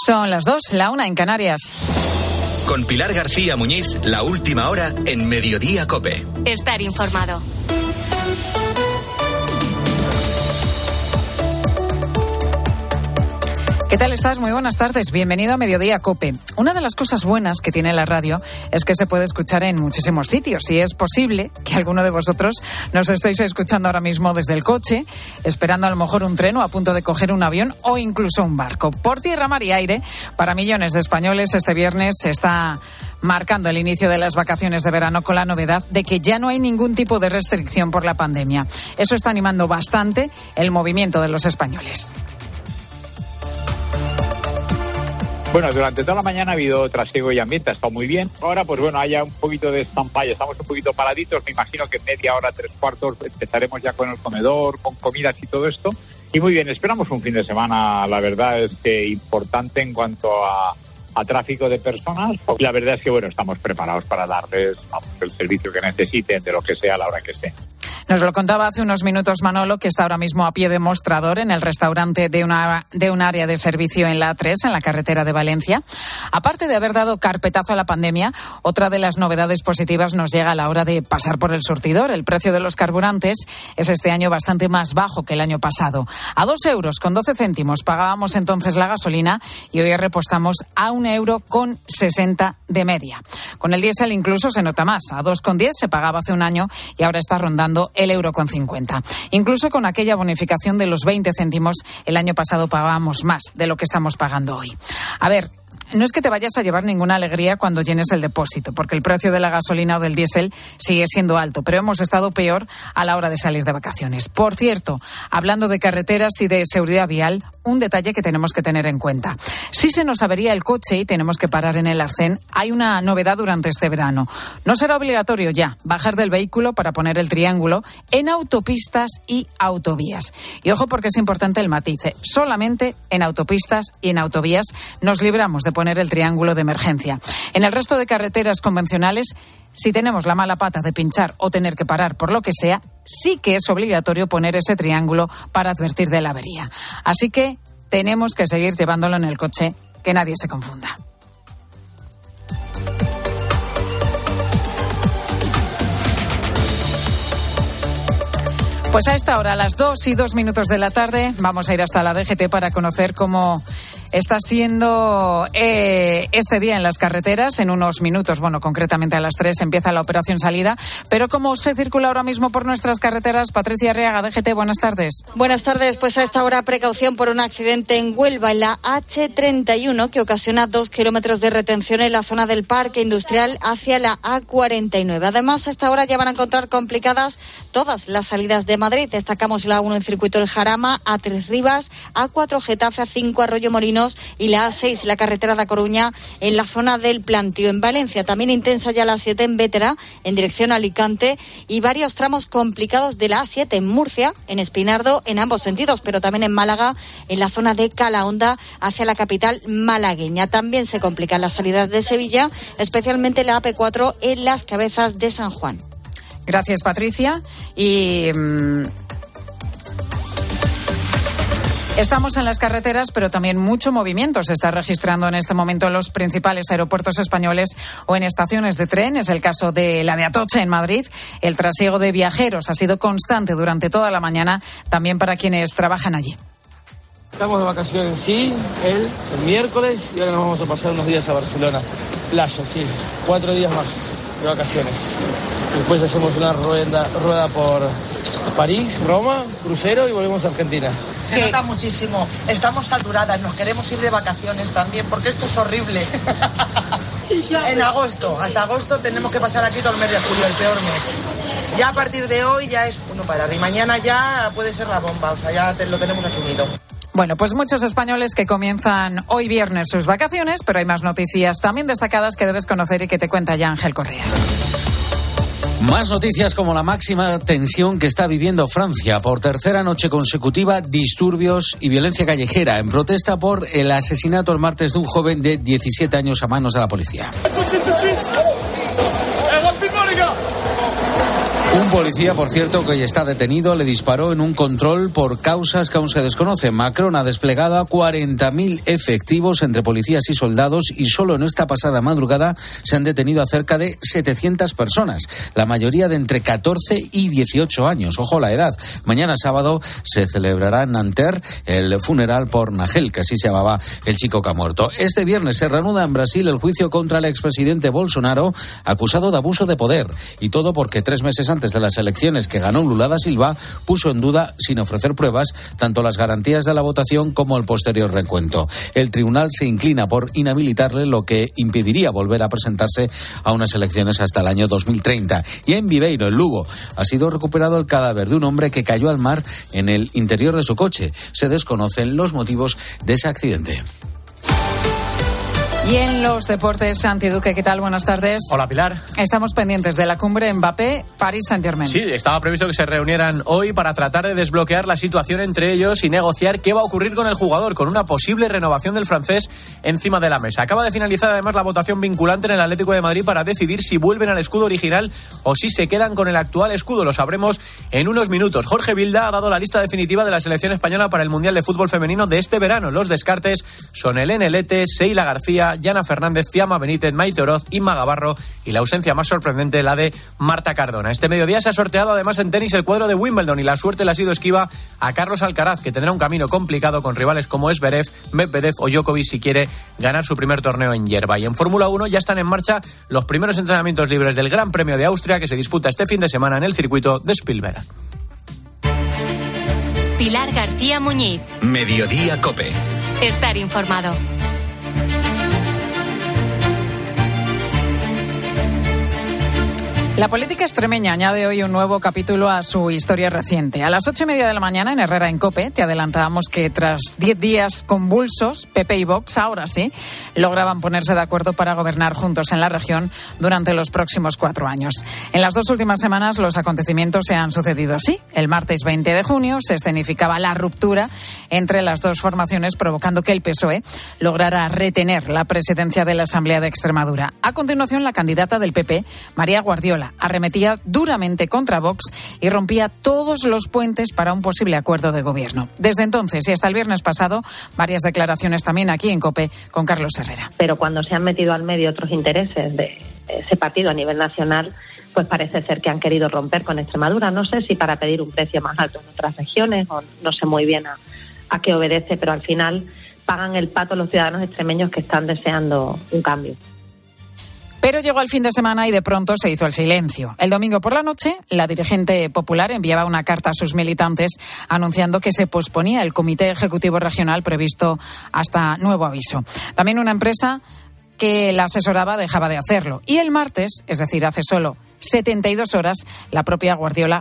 Son las 2, la 1 en Canarias. Con Pilar García Muñiz, la última hora en Mediodía COPE. Estar informado. ¿Qué tal estás? Muy buenas tardes. Bienvenido a Mediodía COPE. Una de las cosas buenas que tiene la radio es que se puede escuchar en muchísimos sitios y es posible que alguno de vosotros nos estéis escuchando ahora mismo desde el coche, esperando a lo mejor un tren o a punto de coger un avión o incluso un barco. Por tierra, mar y aire, para millones de españoles este viernes se está marcando el inicio de las vacaciones de verano con la novedad de que ya no hay ningún tipo de restricción por la pandemia. Eso está animando bastante el movimiento de los españoles. Bueno, durante toda la mañana ha habido trasiego y ambiente, ha estado muy bien. Ahora, pues bueno, haya un poquito de stand-by, estamos un poquito paraditos. Me imagino que en media hora, 3/4, empezaremos ya con el comedor, con comidas y todo esto. Y muy bien, esperamos un fin de semana, la verdad es que importante en cuanto a tráfico de personas. Y la verdad es que, bueno, estamos preparados para darles el servicio que necesiten, de lo que sea, a la hora que esté. Nos lo contaba hace unos minutos Manolo, que está ahora mismo a pie de mostrador en el restaurante de un área de servicio en la A3, en la carretera de Valencia. Aparte de haber dado carpetazo a la pandemia, otra de las novedades positivas nos llega a la hora de pasar por el surtidor. El precio de los carburantes es este año bastante más bajo que el año pasado. A 2,12 euros pagábamos entonces la gasolina y hoy repostamos a 1,60 € de media. Con el diésel incluso se nota más. A 2,10 se pagaba hace un año y ahora está rondando el 1,50 €. Incluso con aquella bonificación de los 20 céntimos, el año pasado pagábamos más de lo que estamos pagando hoy. A ver, no es que te vayas a llevar ninguna alegría cuando llenes el depósito, porque el precio de la gasolina o del diésel sigue siendo alto, pero hemos estado peor a la hora de salir de vacaciones. Por cierto, hablando de carreteras y de seguridad vial, un detalle que tenemos que tener en cuenta. Si se nos avería el coche y tenemos que parar en el arcén, hay una novedad durante este verano. No será obligatorio ya bajar del vehículo para poner el triángulo en autopistas y autovías. Y ojo, porque es importante el matiz. Solamente en autopistas y en autovías nos libramos de poner el triángulo de emergencia. En el resto de carreteras convencionales, si tenemos la mala pata de pinchar o tener que parar por lo que sea, sí que es obligatorio poner ese triángulo para advertir de la avería. Así que tenemos que seguir llevándolo en el coche, que nadie se confunda. Pues a esta hora, a las 2:02 de la tarde, vamos a ir hasta la DGT para conocer cómo está siendo este día en las carreteras. En unos minutos, bueno, concretamente a las 3 empieza la operación salida. Pero ¿cómo se circula ahora mismo por nuestras carreteras? Patricia Arriaga, DGT, buenas tardes. Buenas tardes, pues a esta hora precaución por un accidente en Huelva, en la H31, que ocasiona 2 kilómetros de retención en la zona del Parque Industrial hacia la A49. Además, a esta hora ya van a encontrar complicadas todas las salidas de Madrid. Destacamos la A1 en Circuito El Jarama, A3 Rivas, A4 Getafe, A5 Arroyo Molinos y la A6, la carretera de A Coruña, en la zona del Plantío. En Valencia también intensa ya la A7 en Bétera, en dirección a Alicante, y varios tramos complicados de la A7 en Murcia, en Espinardo, en ambos sentidos, pero también en Málaga, en la zona de Calahonda, hacia la capital malagueña. También se complican las salidas de Sevilla, especialmente la AP4 en Las Cabezas de San Juan. Gracias, Patricia. Y estamos en las carreteras, pero también mucho movimiento se está registrando en este momento en los principales aeropuertos españoles o en estaciones de tren. Es el caso de la de Atocha, en Madrid. El trasiego de viajeros ha sido constante durante toda la mañana, también para quienes trabajan allí. Estamos de vacaciones, sí, el miércoles, y ahora nos vamos a pasar unos días a Barcelona. Playa, sí, 4 días más de vacaciones. Después hacemos una rueda por París, Roma, crucero, y volvemos a Argentina. Se nota muchísimo, estamos saturadas, nos queremos ir de vacaciones también, porque esto es horrible. En agosto, hasta agosto tenemos que pasar aquí todo el mes de julio, el peor mes. Ya a partir de hoy ya es uno parar, y mañana ya puede ser la bomba, o sea, ya lo tenemos asumido. Bueno, pues muchos españoles que comienzan hoy viernes sus vacaciones, pero hay más noticias también destacadas que debes conocer y que te cuenta ya Ángel Correas. Más noticias, como la máxima tensión que está viviendo Francia. Por tercera noche consecutiva, disturbios y violencia callejera en protesta por el asesinato el martes de un joven de 17 años a manos de la policía. Un policía, por cierto, que hoy está detenido, le disparó en un control por causas que aún se desconocen. Macron ha desplegado a 40.000 efectivos entre policías y soldados y solo en esta pasada madrugada se han detenido a cerca de 700 personas, la mayoría de entre 14 y 18 años. Ojo la edad. Mañana sábado se celebrará en Nanterre el funeral por Nagel, que así se llamaba el chico que ha muerto. Este viernes se reanuda en Brasil el juicio contra el expresidente Bolsonaro, acusado de abuso de poder. Y todo porque 3 meses antes de las elecciones que ganó Lula da Silva, puso en duda, sin ofrecer pruebas, tanto las garantías de la votación como el posterior recuento. El tribunal se inclina por inhabilitarle, lo que impediría volver a presentarse a unas elecciones hasta el año 2030. Y en Viveiro, en Lugo, ha sido recuperado el cadáver de un hombre que cayó al mar en el interior de su coche. Se desconocen los motivos de ese accidente. Y en los deportes, Santi Duque, ¿qué tal? Buenas tardes. Hola, Pilar. Estamos pendientes de la cumbre Mbappé, Paris Saint-Germain. Sí, estaba previsto que se reunieran hoy para tratar de desbloquear la situación entre ellos y negociar qué va a ocurrir con el jugador, con una posible renovación del francés encima de la mesa. Acaba de finalizar además la votación vinculante en el Atlético de Madrid para decidir si vuelven al escudo original o si se quedan con el actual escudo. Lo sabremos en unos minutos. Jorge Vilda ha dado la lista definitiva de la selección española para el Mundial de Fútbol Femenino de este verano. Los descartes son Elena Lete, Seila García, Yana Fernández, Ciama Benítez, Maite Oroz, Inma Gavarro y la ausencia más sorprendente, la de Marta Cardona. Este mediodía se ha sorteado además en tenis el cuadro de Wimbledon y la suerte le ha sido esquiva a Carlos Alcaraz, que tendrá un camino complicado con rivales como Zverev, Medvedev o Djokovic si quiere ganar su primer torneo en hierba. Y en Fórmula 1 ya están en marcha los primeros entrenamientos libres del Gran Premio de Austria, que se disputa este fin de semana en el circuito de Spielberg. Pilar García Muñiz. Mediodía COPE. Estar informado. La política extremeña añade hoy un nuevo capítulo a su historia reciente. A las 8:30 de la mañana en Herrera en COPE te adelantábamos que tras 10 días convulsos, PP y Vox, ahora sí, lograban ponerse de acuerdo para gobernar juntos en la región durante los próximos 4 años. En las 2 últimas semanas los acontecimientos se han sucedido así. El martes 20 de junio se escenificaba la ruptura entre las dos formaciones, provocando que el PSOE lograra retener la presidencia de la Asamblea de Extremadura. A continuación, la candidata del PP, María Guardiola, arremetía duramente contra Vox y rompía todos los puentes para un posible acuerdo de gobierno. Desde entonces y hasta el viernes pasado, varias declaraciones también aquí en COPE con Carlos Herrera. Pero cuando se han metido al medio otros intereses de ese partido a nivel nacional, pues parece ser que han querido romper con Extremadura. No sé si para pedir un precio más alto en otras regiones o no sé muy bien a qué obedece, pero al final pagan el pato los ciudadanos extremeños que están deseando un cambio. Pero llegó el fin de semana y de pronto se hizo el silencio. El domingo por la noche, la dirigente popular enviaba una carta a sus militantes anunciando que se posponía el Comité Ejecutivo Regional previsto hasta nuevo aviso. También una empresa que la asesoraba dejaba de hacerlo. Y el martes, es decir, hace solo 72 horas, la propia Guardiola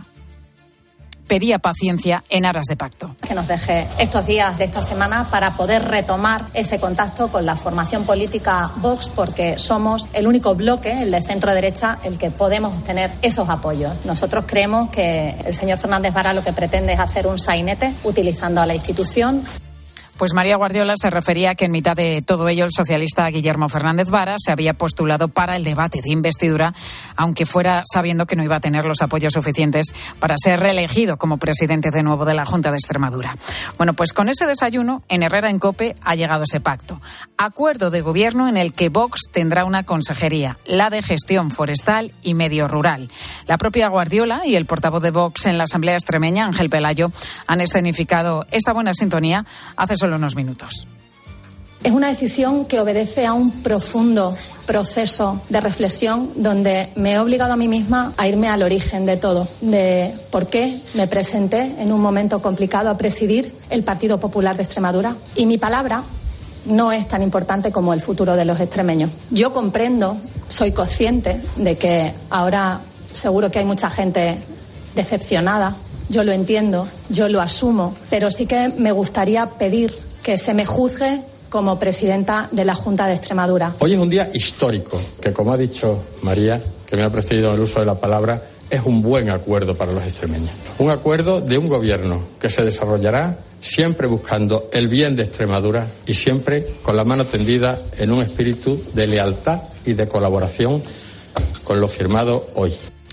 pedía paciencia en aras de pacto. Que nos deje estos días de esta semana para poder retomar ese contacto con la formación política Vox, porque somos el único bloque, el de centro-derecha, el que podemos obtener esos apoyos. Nosotros creemos que el señor Fernández Vara lo que pretende es hacer un sainete utilizando a la institución. Pues María Guardiola se refería a que en mitad de todo ello el socialista Guillermo Fernández Vara se había postulado para el debate de investidura, aunque fuera sabiendo que no iba a tener los apoyos suficientes para ser reelegido como presidente de nuevo de la Junta de Extremadura. Bueno, pues con ese desayuno en Herrera en COPE ha llegado ese pacto. Acuerdo de gobierno en el que Vox tendrá una consejería, la de gestión forestal y medio rural. La propia Guardiola y el portavoz de Vox en la Asamblea extremeña, Ángel Pelayo, han escenificado esta buena sintonía hace solo unos minutos. Es una decisión que obedece a un profundo proceso de reflexión donde me he obligado a mí misma a irme al origen de todo, de por qué me presenté en un momento complicado a presidir el Partido Popular de Extremadura. Y mi palabra no es tan importante como el futuro de los extremeños. Yo comprendo, soy consciente de que ahora seguro que hay mucha gente decepcionada. Yo lo entiendo, yo lo asumo, pero sí que me gustaría pedir que se me juzgue como presidenta de la Junta de Extremadura. Hoy es un día histórico, que como ha dicho María, que me ha precedido en el uso de la palabra, es un buen acuerdo para los extremeños. Un acuerdo de un gobierno que se desarrollará siempre buscando el bien de Extremadura y siempre con la mano tendida en un espíritu de lealtad y de colaboración con lo firmado hoy.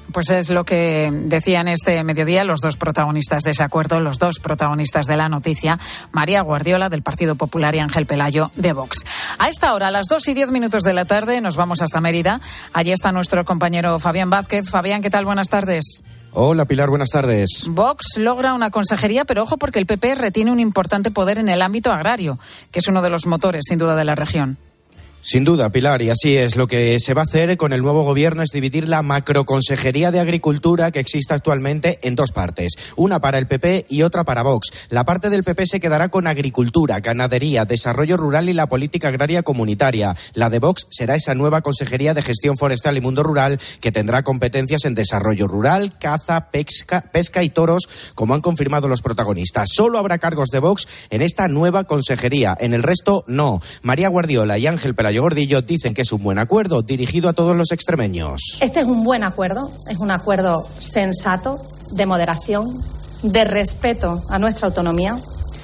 Pues es lo que decían este mediodía los dos protagonistas de ese acuerdo, los dos protagonistas de la noticia, María Guardiola del Partido Popular y Ángel Pelayo de Vox. A esta hora, a las 2:10 de la tarde, nos vamos hasta Mérida. Allí está nuestro compañero Fabián Vázquez. Fabián, ¿qué tal? Buenas tardes. Hola Pilar, buenas tardes. Vox logra una consejería, pero ojo porque el PP retiene un importante poder en el ámbito agrario, que es uno de los motores, sin duda, de la región. Sin duda, Pilar, y así es. Lo que se va a hacer con el nuevo gobierno es dividir la macroconsejería de Agricultura que existe actualmente en dos partes. Una para el PP y otra para Vox. La parte del PP se quedará con Agricultura, Ganadería, Desarrollo Rural y la Política Agraria Comunitaria. La de Vox será esa nueva Consejería de Gestión Forestal y Mundo Rural que tendrá competencias en desarrollo rural, caza, pesca y toros, como han confirmado los protagonistas. Solo habrá cargos de Vox en esta nueva consejería. En el resto, no. María Guardiola y Ángel Pelayo Gordillo dicen que es un buen acuerdo dirigido a todos los extremeños. Este es un buen acuerdo, es un acuerdo sensato, de moderación, de respeto a nuestra autonomía,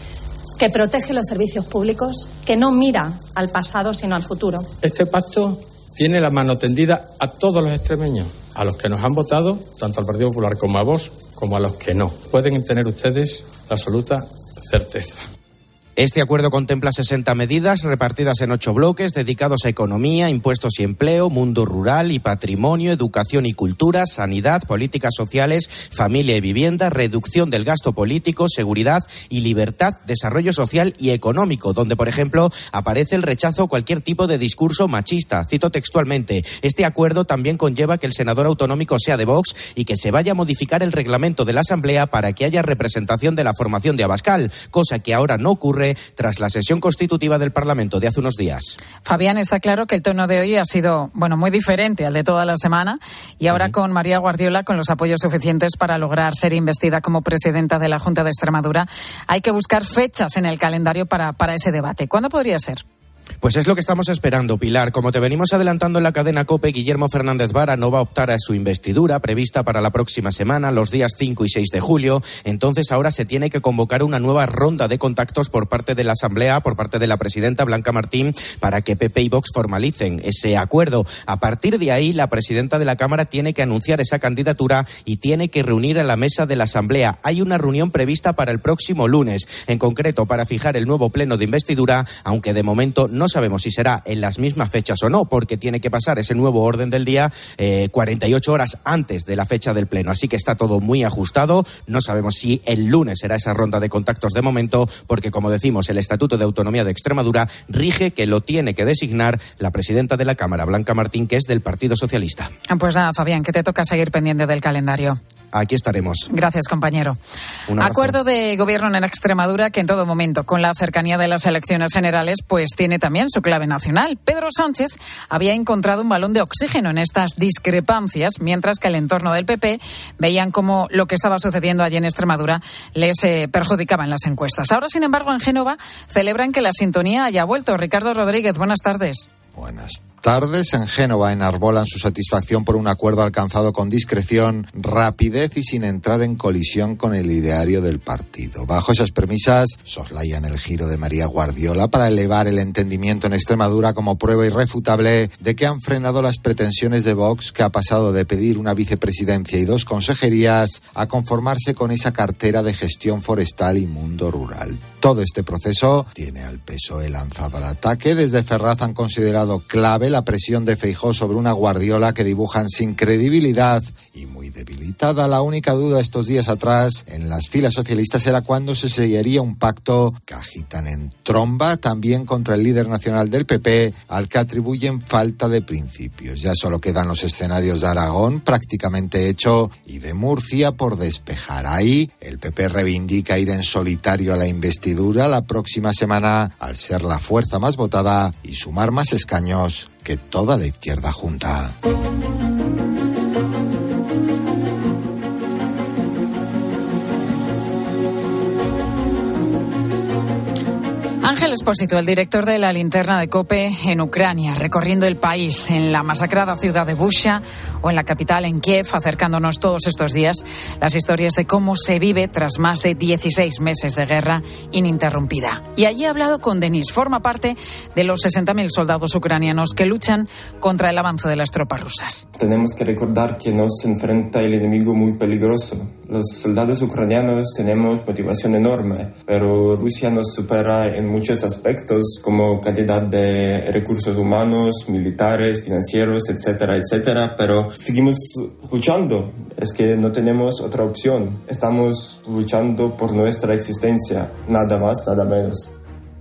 que protege los servicios públicos, que no mira al pasado sino al futuro. Este pacto tiene la mano tendida a todos los extremeños, a los que nos han votado, tanto al Partido Popular como a Vox, como a los que no. Pueden tener ustedes la absoluta certeza. Este acuerdo contempla 60 medidas repartidas en 8 bloques dedicados a economía, impuestos y empleo, mundo rural y patrimonio, educación y cultura, sanidad, políticas sociales, familia y vivienda, reducción del gasto político, seguridad y libertad, desarrollo social y económico, donde, por ejemplo, aparece el rechazo a cualquier tipo de discurso machista. Cito textualmente: este acuerdo también conlleva que el senador autonómico sea de Vox y que se vaya a modificar el reglamento de la Asamblea para que haya representación de la formación de Abascal, cosa que ahora no ocurre tras la sesión constitutiva del Parlamento de hace unos días. Fabián, está claro que el tono de hoy ha sido, muy diferente al de toda la semana, y ahora con María Guardiola, con los apoyos suficientes para lograr ser investida como presidenta de la Junta de Extremadura, hay que buscar fechas en el calendario para ese debate. ¿Cuándo podría ser? Pues es lo que estamos esperando, Pilar. Como te venimos adelantando en la cadena COPE, Guillermo Fernández Vara no va a optar a su investidura prevista para la próxima semana, los días 5 y 6 de julio. Entonces ahora se tiene que convocar una nueva ronda de contactos por parte de la Asamblea, por parte de la presidenta Blanca Martín, para que PP y Vox formalicen ese acuerdo. A partir de ahí, la presidenta de la Cámara tiene que anunciar esa candidatura y tiene que reunir a la mesa de la Asamblea. Hay una reunión prevista para el próximo lunes, en concreto para fijar el nuevo pleno de investidura, aunque de momento no sabemos si será en las mismas fechas o no, porque tiene que pasar ese nuevo orden del día 48 horas antes de la fecha del pleno. Así que está todo muy ajustado. No sabemos si el lunes será esa ronda de contactos de momento, porque, como decimos, el Estatuto de Autonomía de Extremadura rige que lo tiene que designar la presidenta de la Cámara, Blanca Martín, que es del Partido Socialista. Pues nada, Fabián, que te toca seguir pendiente del calendario. Aquí estaremos. Gracias, compañero. Acuerdo de gobierno en Extremadura que en todo momento, con la cercanía de las elecciones generales, pues tiene también su clave nacional. Pedro Sánchez había encontrado un balón de oxígeno en estas discrepancias, mientras que el entorno del PP veían cómo lo que estaba sucediendo allí en Extremadura les perjudicaba en las encuestas. Ahora, sin embargo, en Génova celebran que la sintonía haya vuelto. Ricardo Rodríguez, buenas tardes. Buenas tardes. En Génova enarbolan su satisfacción por un acuerdo alcanzado con discreción, rapidez y sin entrar en colisión con el ideario del partido. Bajo esas premisas, soslayan el giro de María Guardiola para elevar el entendimiento en Extremadura como prueba irrefutable de que han frenado las pretensiones de Vox, que ha pasado de pedir una vicepresidencia y 2 consejerías a conformarse con esa cartera de gestión forestal y mundo rural. Todo este proceso tiene al PSOE lanzado al ataque. Desde Ferraz han considerado clave la presión de Feijóo sobre una Guardiola que dibujan sin credibilidad y muy debilitada. La única duda estos días atrás en las filas socialistas era cuándo se sellaría un pacto que agitan en tromba, también contra el líder nacional del PP, al que atribuyen falta de principios. Ya solo quedan los escenarios de Aragón, prácticamente hecho, y de Murcia por despejar. Ahí el PP reivindica ir en solitario a la investidura la próxima semana, al ser la fuerza más votada y sumar más escaños que toda la izquierda junta. Ángel Ángel Expósito, el director de la linterna de COPE en Ucrania, recorriendo el país, en la masacrada ciudad de Bucha o en la capital, en Kiev, acercándonos todos estos días las historias de cómo se vive tras más de 16 meses de guerra ininterrumpida. Y allí ha hablado con Denis, forma parte de los 60.000 soldados ucranianos que luchan contra el avance de las tropas rusas. Tenemos que recordar que nos enfrenta el enemigo muy peligroso. Los soldados ucranianos tenemos motivación enorme, pero Rusia nos supera en muchos aspectos, como cantidad de recursos humanos, militares, financieros, etcétera, etcétera, pero seguimos luchando. Es que no tenemos otra opción. Estamos luchando por nuestra existencia, nada más, nada menos.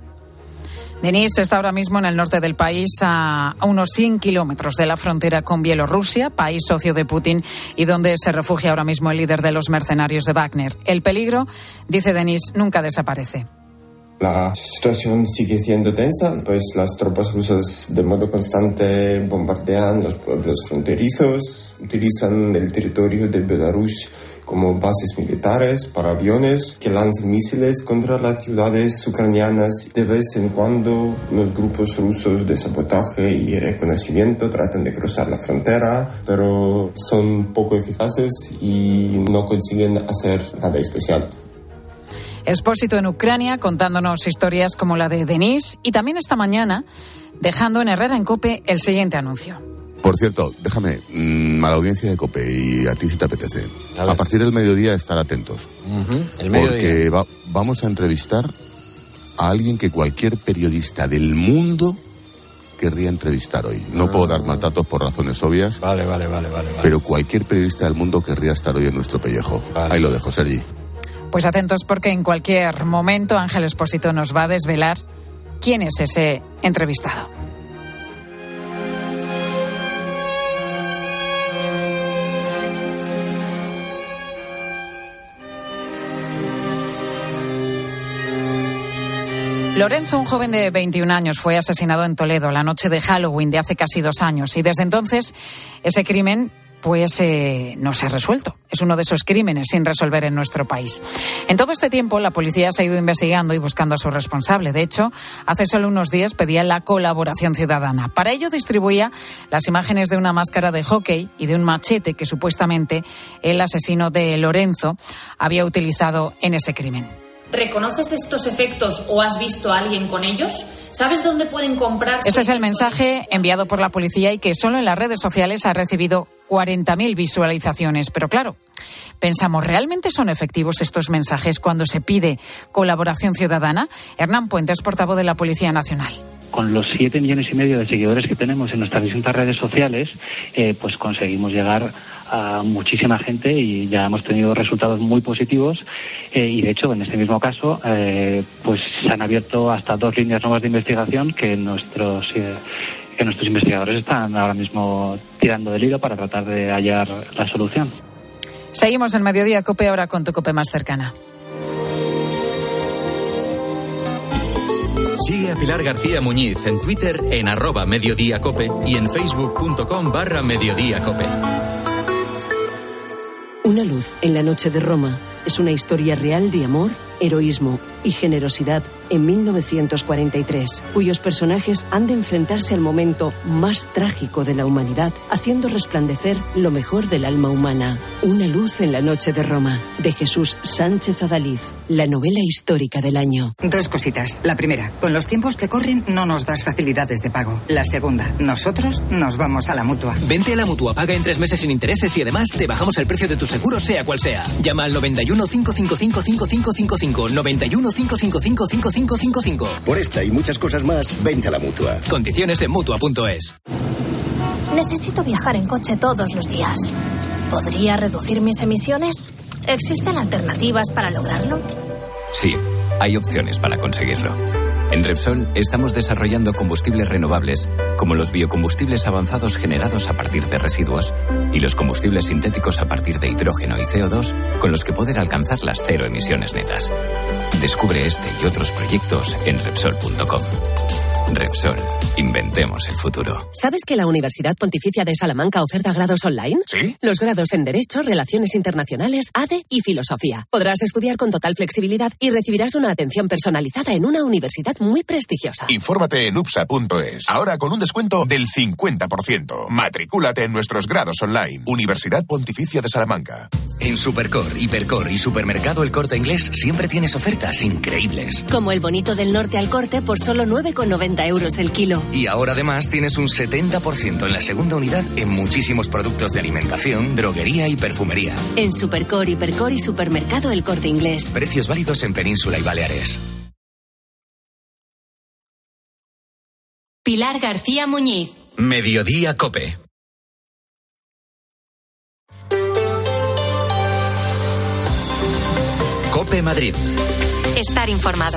Denis está ahora mismo en el norte del país, a unos 100 kilómetros de la frontera con Bielorrusia, país socio de Putin, y donde se refugia ahora mismo el líder de los mercenarios de Wagner. El peligro, dice Denis, nunca desaparece. La situación sigue siendo tensa, pues las tropas rusas de modo constante bombardean los pueblos fronterizos, utilizan el territorio de Belarus como bases militares para aviones que lanzan misiles contra las ciudades ucranianas. De vez en cuando los grupos rusos de sabotaje y reconocimiento tratan de cruzar la frontera, pero son poco eficaces y no consiguen hacer nada especial. Expósito en Ucrania, contándonos historias como la de Denis, y también esta mañana dejando en Herrera en COPE el siguiente anuncio. Por cierto, déjame, a la audiencia de COPE y a ti si te apetece, a partir del mediodía estar atentos. El mediodía. Porque vamos a entrevistar a alguien que cualquier periodista del mundo querría entrevistar hoy. No puedo dar más datos por razones obvias. Vale. Pero cualquier periodista del mundo querría estar hoy en nuestro pellejo. Vale. Ahí lo dejo, Sergi. Pues atentos, porque en cualquier momento Ángel Expósito nos va a desvelar quién es ese entrevistado. Lorenzo, un joven de 21 años, fue asesinado en Toledo la noche de Halloween de hace casi 2 años, y desde entonces ese crimen no se ha resuelto. Es uno de esos crímenes sin resolver en nuestro país. En todo este tiempo, la policía se ha ido investigando y buscando a su responsable. De hecho, hace solo unos días pedía la colaboración ciudadana. Para ello distribuía las imágenes de una máscara de hockey y de un machete que supuestamente el asesino de Lorenzo había utilizado en ese crimen. ¿Reconoces estos efectos o has visto a alguien con ellos? ¿Sabes dónde pueden comprarse? Este es el mensaje enviado por la policía y que solo en las redes sociales ha recibido 40.000 visualizaciones. Pero claro, pensamos, ¿realmente son efectivos estos mensajes cuando se pide colaboración ciudadana? Hernán Puentes, portavoz de la Policía Nacional. Con los 7,5 millones de seguidores que tenemos en nuestras distintas redes sociales, pues conseguimos llegar a muchísima gente y ya hemos tenido resultados muy positivos, y de hecho en este mismo caso pues se han abierto hasta 2 líneas nuevas de investigación que nuestros investigadores están ahora mismo tirando del hilo para tratar de hallar la solución. Seguimos en Mediodía COPE, ahora con tu COPE más cercana. Sigue a Pilar García Muñiz en Twitter en @mediodíacope y en facebook.com/mediodíacope. Una luz en la noche de Roma es una historia real de amor, heroísmo y generosidad en 1943, cuyos personajes han de enfrentarse al momento más trágico de la humanidad, haciendo resplandecer lo mejor del alma humana. Una luz en la noche de Roma, de Jesús Sánchez Adalid, la novela histórica del año. 2 cositas. La primera, con los tiempos que corren no nos das facilidades de pago. La segunda, nosotros nos vamos a la Mutua. Vente a la Mutua, paga en 3 meses sin intereses y además te bajamos el precio de tu seguro, sea cual sea. Llama al 91 555 5555, 91 555 5555. Por esta y muchas cosas más, vente a la Mutua. Condiciones en Mutua.es. Necesito viajar en coche todos los días. ¿Podría reducir mis emisiones? ¿Existen alternativas para lograrlo? Sí, hay opciones para conseguirlo. En Repsol estamos desarrollando combustibles renovables, como los biocombustibles avanzados generados a partir de residuos y los combustibles sintéticos a partir de hidrógeno y CO2, con los que poder alcanzar las 0 emisiones netas. Descubre este y otros proyectos en Repsol.com. Repsol, inventemos el futuro. ¿Sabes que la Universidad Pontificia de Salamanca oferta grados online? ¿Sí? Los grados en Derecho, Relaciones Internacionales, ADE y Filosofía. Podrás estudiar con total flexibilidad y recibirás una atención personalizada en una universidad muy prestigiosa. Infórmate en upsa.es. Ahora con un descuento del 50%. Matricúlate en nuestros grados online. Universidad Pontificia de Salamanca. En Supercor, Hipercor y Supermercado El Corte Inglés siempre tienes ofertas increíbles. Como el bonito del norte al corte por solo 9,90 euros el kilo. Y ahora además tienes un 70% en la segunda unidad en muchísimos productos de alimentación, droguería y perfumería. En Supercor, Hipercor y Supermercado El Corte Inglés. Precios válidos en Península y Baleares. Pilar García Muñiz. Mediodía COPE. COPE Madrid. Estar informado.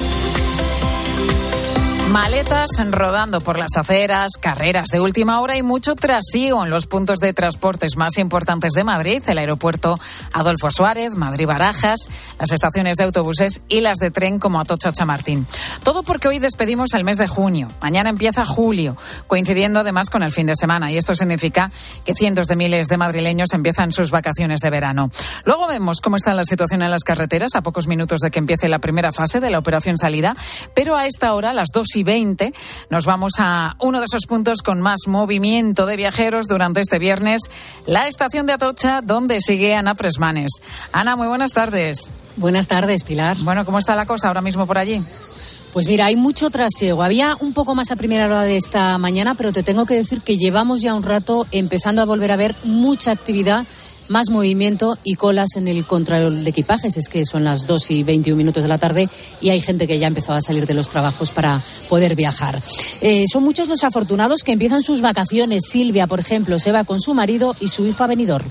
Maletas rodando por las aceras, carreras de última hora y mucho trasiego en los puntos de transportes más importantes de Madrid, el aeropuerto Adolfo Suárez, Madrid-Barajas, las estaciones de autobuses y las de tren como Atocha-Chamartín. Todo porque hoy despedimos el mes de junio. Mañana empieza julio, coincidiendo además con el fin de semana. Y esto significa que cientos de miles de madrileños empiezan sus vacaciones de verano. Luego vemos cómo está la situación en las carreteras a pocos minutos de que empiece la primera fase de la operación salida. Pero a esta hora, las 2:20, nos vamos a uno de esos puntos con más movimiento de viajeros durante este viernes, la estación de Atocha, donde sigue Ana Presmanes. Ana, muy buenas tardes. Buenas tardes, Pilar. Bueno, ¿cómo está la cosa ahora mismo por allí? Pues mira, hay mucho trasiego. Había un poco más a primera hora de esta mañana, pero te tengo que decir que llevamos ya un rato empezando a volver a ver mucha actividad, más movimiento y colas en el control de equipajes. Es que son las 2:21 de la tarde y hay gente que ya ha empezado a salir de los trabajos para poder viajar. Son muchos los afortunados que empiezan sus vacaciones. Silvia, por ejemplo, se va con su marido y su hijo a Benidorm.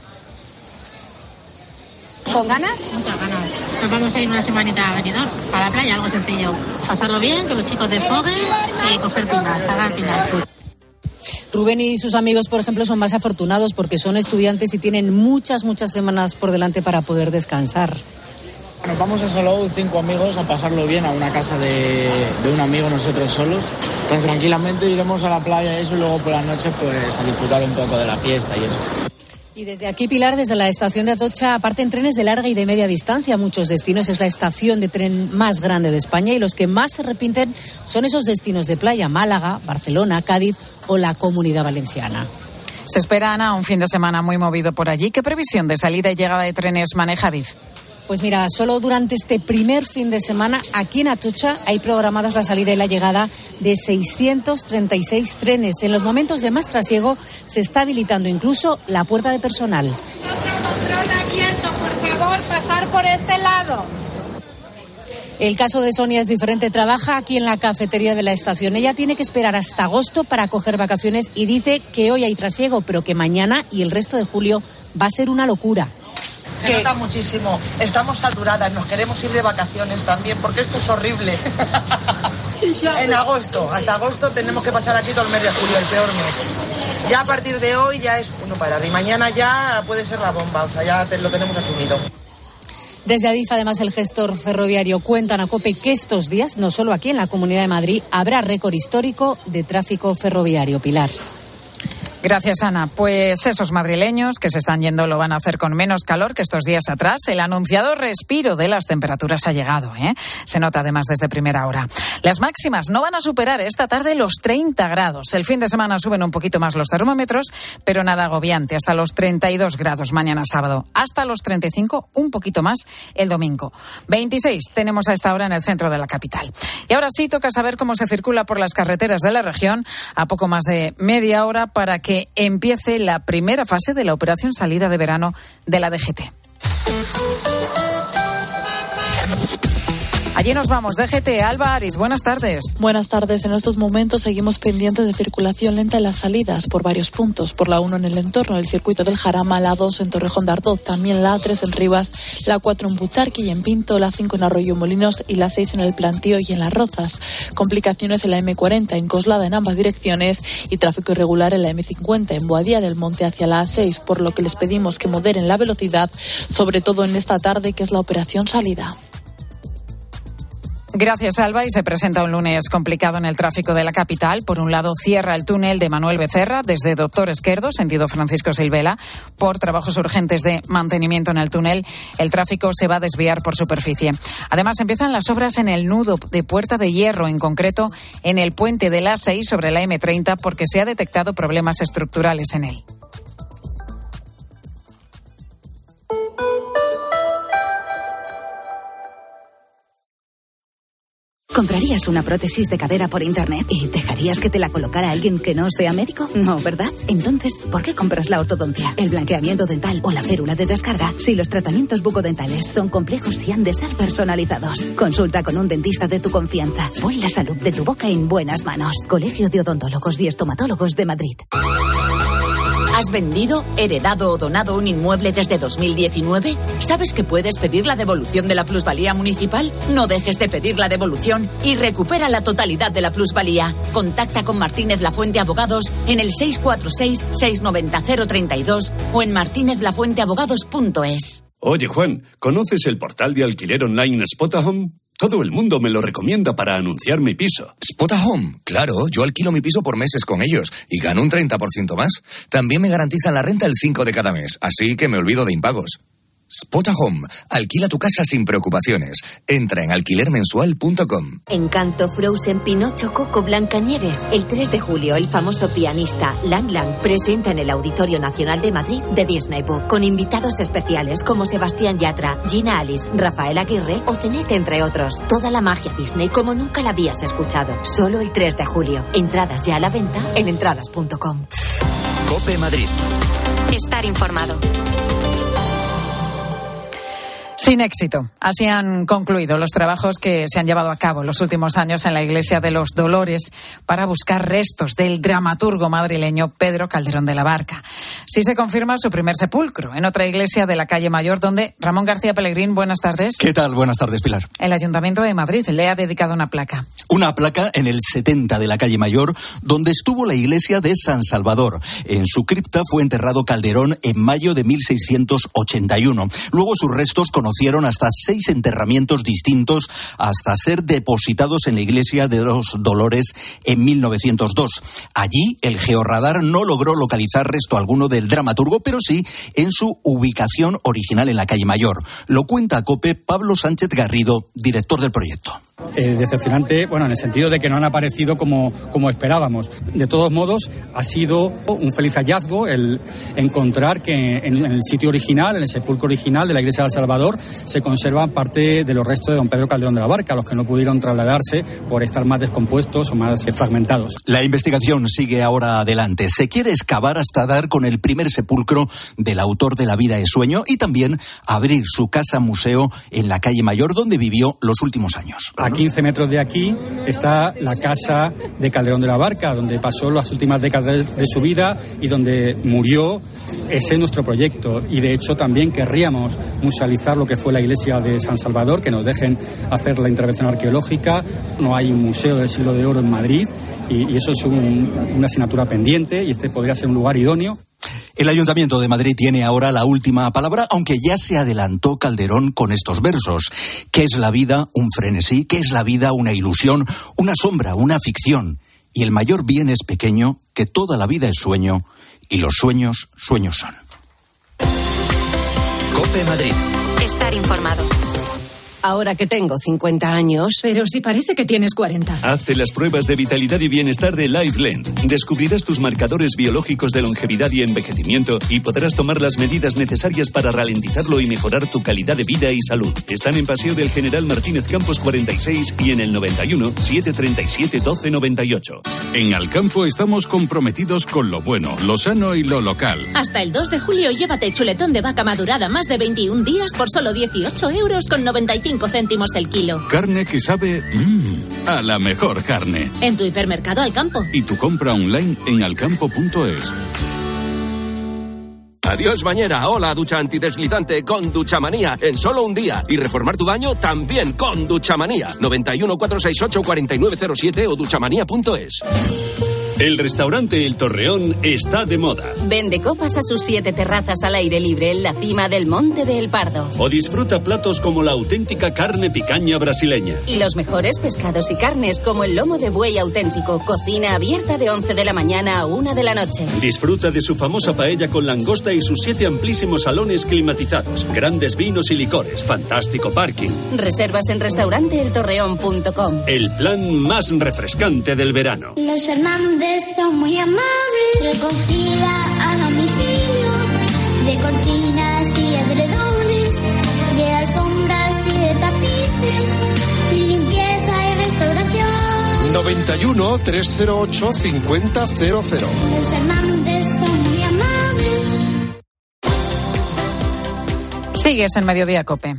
¿Con ganas? Muchas ganas. Nos vamos a ir una semanita a Benidorm, a la playa, algo sencillo. Pasarlo bien, que los chicos desfoguen y coger pinas, cagar pinas. Rubén y sus amigos, por ejemplo, son más afortunados porque son estudiantes y tienen muchas semanas por delante para poder descansar. Nos vamos a Salou, 5 amigos, a pasarlo bien a una casa de un amigo, nosotros solos. Pues tranquilamente iremos a la playa y eso, y luego por la noche pues a disfrutar un poco de la fiesta y eso. Y desde aquí, Pilar, desde la estación de Atocha, parten trenes de larga y de media distancia a muchos destinos. Es la estación de tren más grande de España y los que más se repiten son esos destinos de playa: Málaga, Barcelona, Cádiz o la Comunidad Valenciana. Se espera, Ana, un fin de semana muy movido por allí. ¿Qué previsión de salida y llegada de trenes maneja Adif? Pues mira, solo durante este primer fin de semana aquí en Atocha hay programadas la salida y la llegada de 636 trenes. En los momentos de más trasiego se está habilitando incluso la puerta de personal. Control abierto, por favor, pasar por este lado. El caso de Sonia es diferente. Trabaja aquí en la cafetería de la estación. Ella tiene que esperar hasta agosto para coger vacaciones y dice que hoy hay trasiego, pero que mañana y el resto de julio va a ser una locura. Se nota muchísimo, estamos saturadas, nos queremos ir de vacaciones también, porque esto es horrible. En agosto, hasta agosto tenemos que pasar aquí todo el mes de julio, el peor mes. Ya a partir de hoy ya es uno parar y mañana ya puede ser la bomba, o sea, ya lo tenemos asumido. Desde Adif, además, el gestor ferroviario cuentan a COPE que estos días, no solo aquí en la Comunidad de Madrid, habrá récord histórico de tráfico ferroviario. Pilar. Gracias, Ana. Pues esos madrileños que se están yendo lo van a hacer con menos calor que estos días atrás. El anunciado respiro de las temperaturas ha llegado, Se nota además desde primera hora. Las máximas no van a superar esta tarde los 30 grados. El fin de semana suben un poquito más los termómetros, pero nada agobiante. Hasta los 32 grados mañana sábado. Hasta los 35, un poquito más el domingo. 26 tenemos a esta hora en el centro de la capital. Y ahora sí toca saber cómo se circula por las carreteras de la región a poco más de media hora para que empiece la primera fase de la operación salida de verano de la DGT. Allí nos vamos, DGT. Alba Ariz, buenas tardes. Buenas tardes. En estos momentos seguimos pendientes de circulación lenta en las salidas por varios puntos. Por la 1 en el entorno del circuito del Jarama, la 2 en Torrejón de Ardoz, también la A3 en Rivas, la 4 en Butarque y en Pinto, la 5 en Arroyo Molinos y la 6 en el Plantío y en Las Rozas. Complicaciones en la M40 en Coslada en ambas direcciones y tráfico irregular en la M50 en Boadilla del Monte hacia la A6, por lo que les pedimos que moderen la velocidad, sobre todo en esta tarde que es la operación salida. Gracias, Alba. Y se presenta un lunes complicado en el tráfico de la capital. Por un lado, cierra el túnel de Manuel Becerra desde Doctor Esquerdo, sentido Francisco Silvela, por trabajos urgentes de mantenimiento en el túnel. El tráfico se va a desviar por superficie. Además, empiezan las obras en el nudo de Puerta de Hierro, en concreto en el puente de la A6 sobre la M30, porque se ha detectado problemas estructurales en él. ¿Comprarías una prótesis de cadera por internet y dejarías que te la colocara alguien que no sea médico? No, ¿verdad? Entonces, ¿por qué compras la ortodoncia, el blanqueamiento dental o la férula de descarga si los tratamientos bucodentales son complejos y han de ser personalizados? Consulta con un dentista de tu confianza. Pon la salud de tu boca en buenas manos. Colegio de Odontólogos y Estomatólogos de Madrid. ¿Has vendido, heredado o donado un inmueble desde 2019? ¿Sabes que puedes pedir la devolución de la plusvalía municipal? No dejes de pedir la devolución y recupera la totalidad de la plusvalía. Contacta con Martínez Lafuente Abogados en el 646-690-032 o en martinezlafuenteabogados.es. Oye, Juan, ¿conoces el portal de alquiler online Spotahome? Todo el mundo me lo recomienda para anunciar mi piso. Spotahome, claro, yo alquilo mi piso por meses con ellos y gano un 30% más. También me garantizan la renta el 5 de cada mes, así que me olvido de impagos. Spotahome, alquila tu casa sin preocupaciones. Entra en alquilermensual.com. Encanto, Frozen, Pinocho, Coco, Blancanieves. El 3 de julio, el famoso pianista Lang Lang presenta en el Auditorio Nacional de Madrid The Disney Book, con invitados especiales como Sebastián Yatra, Gina Alice, Rafael Aguirre o Zenet, entre otros. Toda la magia Disney como nunca la habías escuchado. Solo el 3 de julio. Entradas ya a la venta en entradas.com. COPE Madrid. Estar informado. Sin éxito. Así han concluido los trabajos que se han llevado a cabo en los últimos años en la Iglesia de los Dolores para buscar restos del dramaturgo madrileño Pedro Calderón de la Barca. Sí se confirma su primer sepulcro en otra iglesia de la calle Mayor, donde Ramón García Pellegrín, buenas tardes. ¿Qué tal? Buenas tardes, Pilar. El Ayuntamiento de Madrid le ha dedicado una placa. Una placa en el 70 de la calle Mayor, donde estuvo la iglesia de San Salvador. En su cripta fue enterrado Calderón en mayo de 1681. Luego sus restos conocieron hasta 6 enterramientos distintos hasta ser depositados en la iglesia de los Dolores en 1902. Allí el georradar no logró localizar resto alguno del dramaturgo, pero sí en su ubicación original en la calle Mayor. Lo cuenta a COPE Pablo Sánchez Garrido, director del proyecto. Decepcionante, bueno, en el sentido de que no han aparecido como esperábamos. De todos modos, ha sido un feliz hallazgo el encontrar que en el sitio original, en el sepulcro original de la iglesia de El Salvador, se conservan parte de los restos de don Pedro Calderón de la Barca, los que no pudieron trasladarse por estar más descompuestos o más fragmentados. La investigación sigue ahora adelante. Se quiere excavar hasta dar con el primer sepulcro del autor de La vida es sueño y también abrir su casa museo en la calle Mayor, donde vivió los últimos años. A 15 metros de aquí está la casa de Calderón de la Barca, donde pasó las últimas décadas de su vida y donde murió. Ese es nuestro proyecto y de hecho también querríamos musealizar lo que fue la iglesia de San Salvador, que nos dejen hacer la intervención arqueológica. No hay un museo del siglo de oro en Madrid y eso es una asignatura pendiente y este podría ser un lugar idóneo. El Ayuntamiento de Madrid tiene ahora la última palabra, aunque ya se adelantó Calderón con estos versos. ¿Qué es la vida? Un frenesí. ¿Qué es la vida? Una ilusión, una sombra, una ficción. Y el mayor bien es pequeño, que toda la vida es sueño, y los sueños, sueños son. COPE Madrid. Estar informado. Ahora que tengo 50 años... Pero si parece que tienes 40. Hazte las pruebas de vitalidad y bienestar de LifeLend. Descubrirás tus marcadores biológicos de longevidad y envejecimiento y podrás tomar las medidas necesarias para ralentizarlo y mejorar tu calidad de vida y salud. Están en Paseo del General Martínez Campos 46 y en el 91 737 1298. En Alcampo estamos comprometidos con lo bueno, lo sano y lo local. Hasta el 2 de julio llévate chuletón de vaca madurada más de 21 días por solo 18,95 € el kilo. Carne que sabe a la mejor carne. En tu hipermercado Alcampo. Y tu compra online en alcampo.es. Adiós bañera, hola ducha antideslizante con Duchamanía en solo un día. Y reformar tu baño también con Duchamanía. 91 468 4907 o duchamanía.es. El restaurante El Torreón está de moda. Vende copas a sus 7 terrazas al aire libre en la cima del Monte de El Pardo. O disfruta platos como la auténtica carne picaña brasileña. Y los mejores pescados y carnes como el lomo de buey auténtico. Cocina abierta de 11 de la mañana a 1 de la noche. Disfruta de su famosa paella con langosta y sus 7 amplísimos salones climatizados. Grandes vinos y licores. Fantástico parking. Reservas en restauranteeltorreón.com. El plan más refrescante del verano. Los Fernández son muy amables. Recogida a domicilio de cortinas y edredones, de alfombras y de tapices, limpieza y restauración. 91 308 5000. Los Fernández son muy amables. Sigues en Mediodía COPE.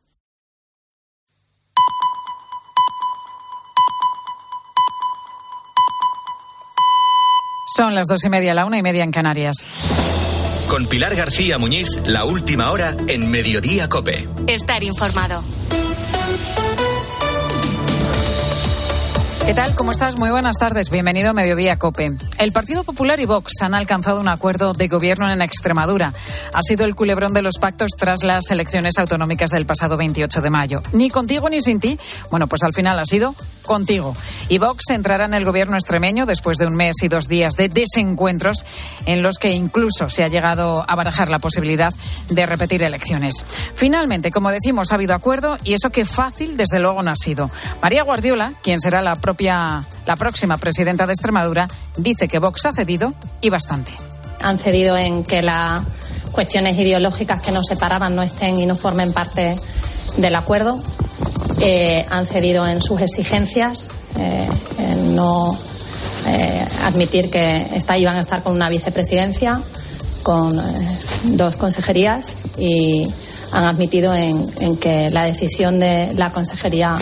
Son las 2:30, la 1:30 en Canarias. Con Pilar García Muñiz, la última hora en Mediodía COPE. Estar informado. ¿Qué tal? ¿Cómo estás? Muy buenas tardes. Bienvenido a Mediodía COPE. El Partido Popular y Vox han alcanzado un acuerdo de gobierno en Extremadura. Ha sido el culebrón de los pactos tras las elecciones autonómicas del pasado 28 de mayo. Ni contigo ni sin ti. Bueno, pues al final ha sido contigo. Y Vox entrará en el gobierno extremeño después de 1 mes y 2 días de desencuentros en los que incluso se ha llegado a barajar la posibilidad de repetir elecciones. Finalmente, como decimos, ha habido acuerdo y eso que fácil desde luego no ha sido. María Guardiola, quien será la próxima presidenta de Extremadura, dice que Vox ha cedido y bastante. Han cedido en que las cuestiones ideológicas que nos separaban no estén y no formen parte del acuerdo. Han cedido en sus exigencias, en no admitir que iban a estar con una vicepresidencia, con 2 consejerías, y han admitido en que la decisión de la consejería,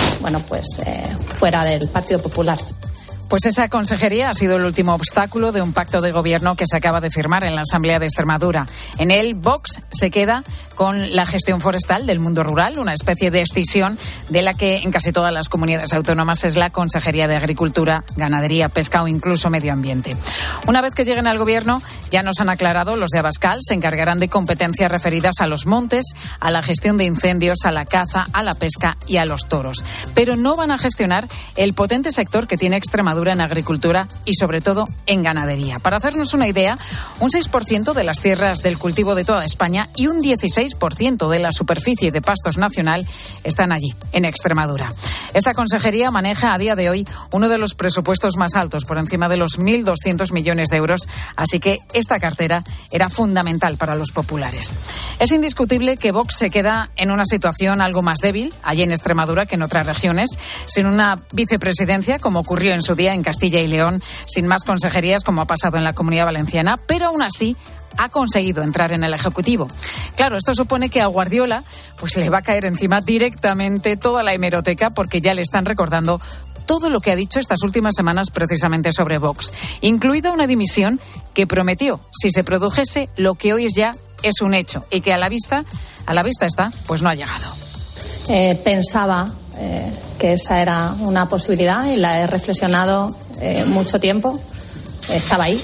fuera del Partido Popular. Pues esa consejería ha sido el último obstáculo de un pacto de gobierno que se acaba de firmar en la Asamblea de Extremadura. En él, Vox se queda con la gestión forestal del mundo rural, una especie de escisión de la que en casi todas las comunidades autónomas es la Consejería de Agricultura, Ganadería, Pesca o incluso Medio Ambiente. Una vez que lleguen al gobierno, ya nos han aclarado, los de Abascal se encargarán de competencias referidas a los montes, a la gestión de incendios, a la caza, a la pesca y a los toros. Pero no van a gestionar el potente sector que tiene Extremadura en agricultura y sobre todo en ganadería. Para hacernos una idea, un 6% de las tierras del cultivo de toda España y un 16% de la superficie de pastos nacional están allí, en Extremadura. Esta consejería maneja a día de hoy uno de los presupuestos más altos, por encima de los 1.200 millones de euros, así que esta cartera era fundamental para los populares. Es indiscutible que Vox se queda en una situación algo más débil, allí en Extremadura, que en otras regiones, sin una vicepresidencia, como ocurrió en su día en Castilla y León, sin más consejerías, como ha pasado en la Comunidad Valenciana, pero aún así ha conseguido entrar en el Ejecutivo. Claro, esto supone que a Guardiola pues le va a caer encima directamente toda la hemeroteca, porque ya le están recordando todo lo que ha dicho estas últimas semanas precisamente sobre Vox, incluida una dimisión que prometió, si se produjese, lo que hoy es un hecho y que a la vista está, pues no ha llegado. Pensaba que esa era una posibilidad y la he reflexionado mucho tiempo. Estaba ahí,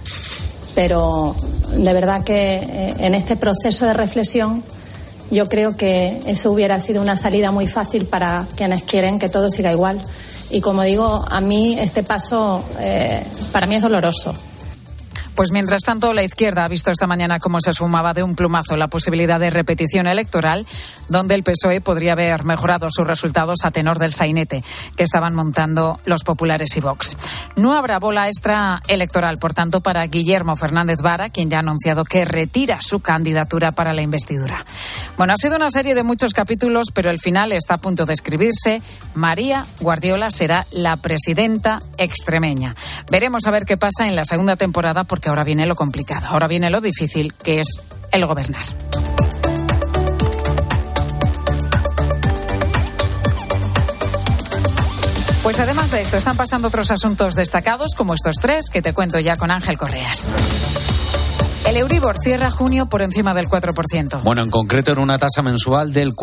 pero de verdad que en este proceso de reflexión yo creo que eso hubiera sido una salida muy fácil para quienes quieren que todo siga igual. Y como digo, a mí este paso para mí es doloroso. Pues mientras tanto, la izquierda ha visto esta mañana cómo se esfumaba de un plumazo la posibilidad de repetición electoral, donde el PSOE podría haber mejorado sus resultados a tenor del sainete que estaban montando los populares y Vox. No habrá bola extra electoral, por tanto, para Guillermo Fernández Vara, quien ya ha anunciado que retira su candidatura para la investidura. Bueno, ha sido una serie de muchos capítulos, pero el final está a punto de escribirse. María Guardiola será la presidenta extremeña. Veremos a ver qué pasa en la segunda temporada, porque ahora viene lo complicado, ahora viene lo difícil, que es el gobernar. Pues además de esto, están pasando otros asuntos destacados, como estos 3 que te cuento ya con Ángel Correas. El Euribor cierra junio por encima del 4%. Bueno, en concreto en una tasa mensual del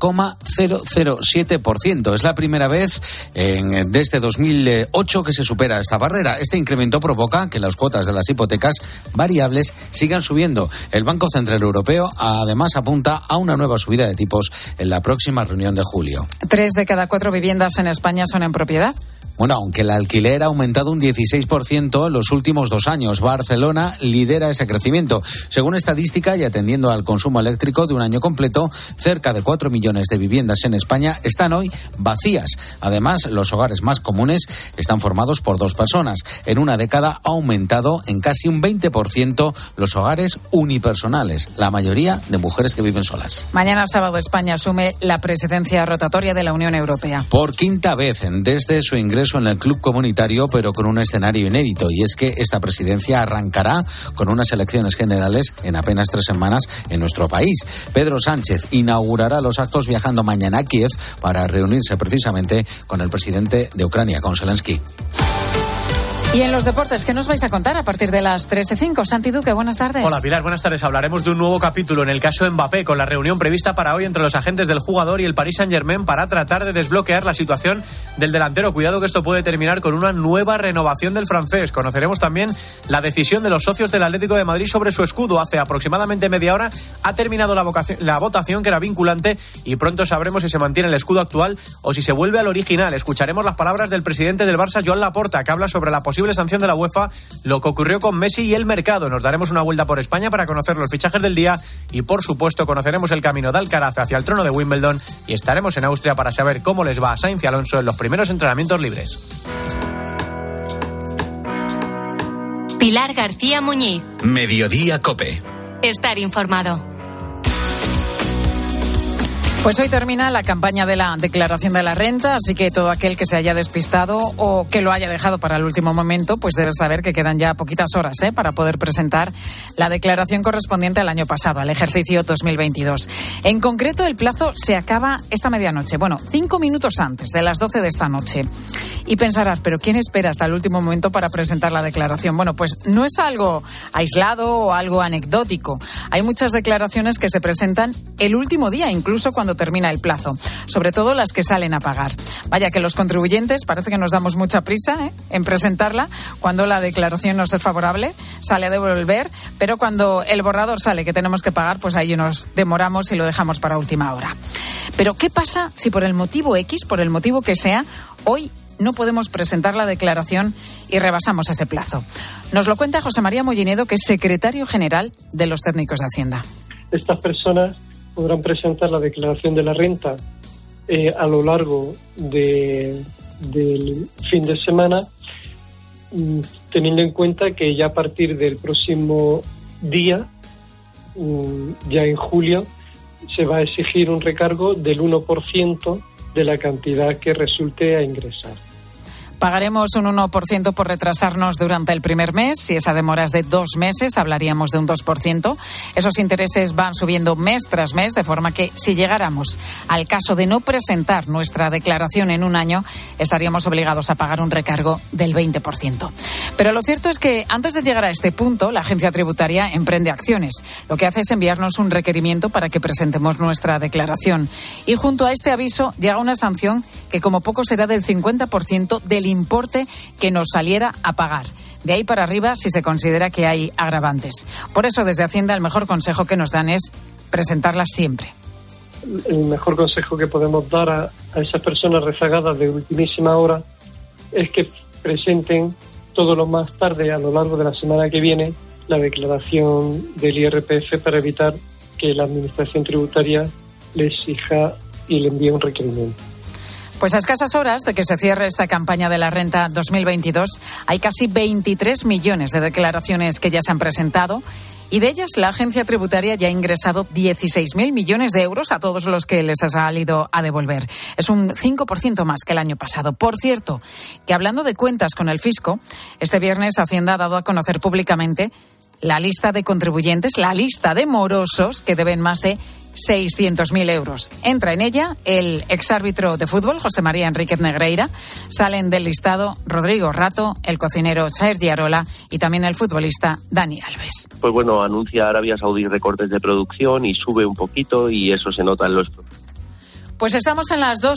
4,007%. Es la primera vez desde 2008 que se supera esta barrera. Este incremento provoca que las cuotas de las hipotecas variables sigan subiendo. El Banco Central Europeo además apunta a una nueva subida de tipos en la próxima reunión de julio. 3 de cada 4 viviendas en España son en propiedad. Bueno, aunque el alquiler ha aumentado un 16% en los últimos 2 años, Barcelona lidera ese crecimiento. Según estadística y atendiendo al consumo eléctrico de un año completo, cerca de 4 millones de viviendas en España están hoy vacías. Además, los hogares más comunes están formados por 2 personas. En una década ha aumentado en casi un 20% los hogares unipersonales, la mayoría de mujeres que viven solas. Mañana sábado España asume la presidencia rotatoria de la Unión Europea. Por quinta vez desde su ingreso en el club comunitario, pero con un escenario inédito, y es que esta presidencia arrancará con unas elecciones generales en apenas 3 semanas en nuestro país. Pedro Sánchez inaugurará los actos viajando mañana a Kiev para reunirse precisamente con el presidente de Ucrania, con Zelensky. Y en los deportes, ¿qué nos vais a contar a partir de las 13:05? Santi Duque, buenas tardes. Hola Pilar, buenas tardes. Hablaremos de un nuevo capítulo en el caso Mbappé, con la reunión prevista para hoy entre los agentes del jugador y el Paris Saint-Germain para tratar de desbloquear la situación del delantero. Cuidado que esto puede terminar con una nueva renovación del francés. Conoceremos también la decisión de los socios del Atlético de Madrid sobre su escudo. Hace aproximadamente media hora ha terminado la votación, que era vinculante, y pronto sabremos si se mantiene el escudo actual o si se vuelve al original. Escucharemos las palabras del presidente del Barça, Joan Laporta, que habla sobre la posible sanción de la UEFA, lo que ocurrió con Messi y el mercado. Nos daremos una vuelta por España para conocer los fichajes del día y, por supuesto, conoceremos el camino de Alcaraz hacia el trono de Wimbledon, y estaremos en Austria para saber cómo les va a Sainz y Alonso en los primeros entrenamientos libres. Pilar García Muñiz. Mediodía COPE. Estar informado. Pues hoy termina la campaña de la declaración de la renta, así que todo aquel que se haya despistado o que lo haya dejado para el último momento, pues debe saber que quedan ya poquitas horas para poder presentar la declaración correspondiente al año pasado, al ejercicio 2022. En concreto, el plazo se acaba esta medianoche, 5 minutos antes de las 12 de esta noche. Y pensarás, ¿pero quién espera hasta el último momento para presentar la declaración? Bueno, pues no es algo aislado o algo anecdótico. Hay muchas declaraciones que se presentan el último día, incluso cuando termina el plazo, sobre todo las que salen a pagar. Vaya que los contribuyentes parece que nos damos mucha prisa en presentarla. Cuando la declaración nos es favorable, sale a devolver, pero cuando el borrador sale que tenemos que pagar, pues ahí nos demoramos y lo dejamos para última hora. Pero ¿qué pasa si por el motivo X, por el motivo que sea, hoy no podemos presentar la declaración y rebasamos ese plazo? Nos lo cuenta José María Mollinedo, que es secretario general de los técnicos de Hacienda. Estas personas podrán presentar la declaración de la renta a lo largo del fin de semana, teniendo en cuenta que ya a partir del próximo día, ya en julio, se va a exigir un recargo del 1% de la cantidad que resulte a ingresar. Pagaremos un 1% por retrasarnos durante el primer mes. Si esa demora es de 2 meses, hablaríamos de un 2%. Esos intereses van subiendo mes tras mes, de forma que si llegáramos al caso de no presentar nuestra declaración en un año, estaríamos obligados a pagar un recargo del 20%. Pero lo cierto es que antes de llegar a este punto, la agencia tributaria emprende acciones. Lo que hace es enviarnos un requerimiento para que presentemos nuestra declaración. Y junto a este aviso llega una sanción que como poco será del 50% del importe que nos saliera a pagar. De ahí para arriba si se considera que hay agravantes. Por eso desde Hacienda el mejor consejo que nos dan es presentarlas siempre. El mejor consejo que podemos dar a esas personas rezagadas de ultimísima hora es que presenten todo lo más tarde a lo largo de la semana que viene la declaración del IRPF para evitar que la administración tributaria le exija y le envíe un requerimiento. Pues a escasas horas de que se cierre esta campaña de la renta 2022, hay casi 23 millones de declaraciones que ya se han presentado y de ellas la agencia tributaria ya ha ingresado 16.000 millones de euros a todos los que les ha salido a devolver. Es un 5% más que el año pasado. Por cierto, que hablando de cuentas con el fisco, este viernes Hacienda ha dado a conocer públicamente la lista de contribuyentes, la lista de morosos que deben más de 600.000 euros. Entra en ella el exárbitro de fútbol, José María Enríquez Negreira. Salen del listado Rodrigo Rato, el cocinero Sergi Arola y también el futbolista Dani Alves. Pues bueno, anuncia Arabia Saudí recortes de producción y sube un poquito y eso se nota en los... Pues estamos en las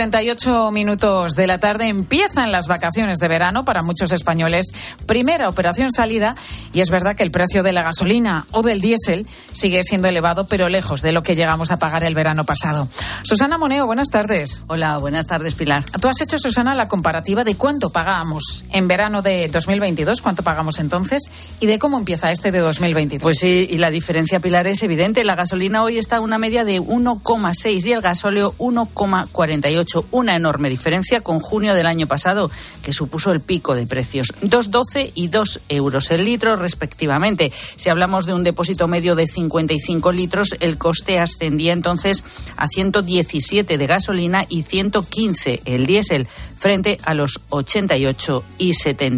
2:38 de la tarde. Empiezan las vacaciones de verano para muchos españoles. Primera operación salida y es verdad que el precio de la gasolina o del diésel sigue siendo elevado, pero lejos de lo que llegamos a pagar el verano pasado. Susana Moneo, buenas tardes. Hola, buenas tardes, Pilar. Tú has hecho, Susana, la comparativa de cuánto pagábamos en verano de 2022, cuánto pagamos entonces y de cómo empieza este de 2023. Pues sí, y la diferencia, Pilar, es evidente. La gasolina hoy está a una media de 1,6 y el gasóleo 1,48, una enorme diferencia con junio del año pasado, que supuso el pico de precios, 2,12 y 2 euros el litro respectivamente. Si hablamos de un depósito medio de 55 litros, el coste ascendía entonces a 117 de gasolina y 115 el diésel, frente a los 88 y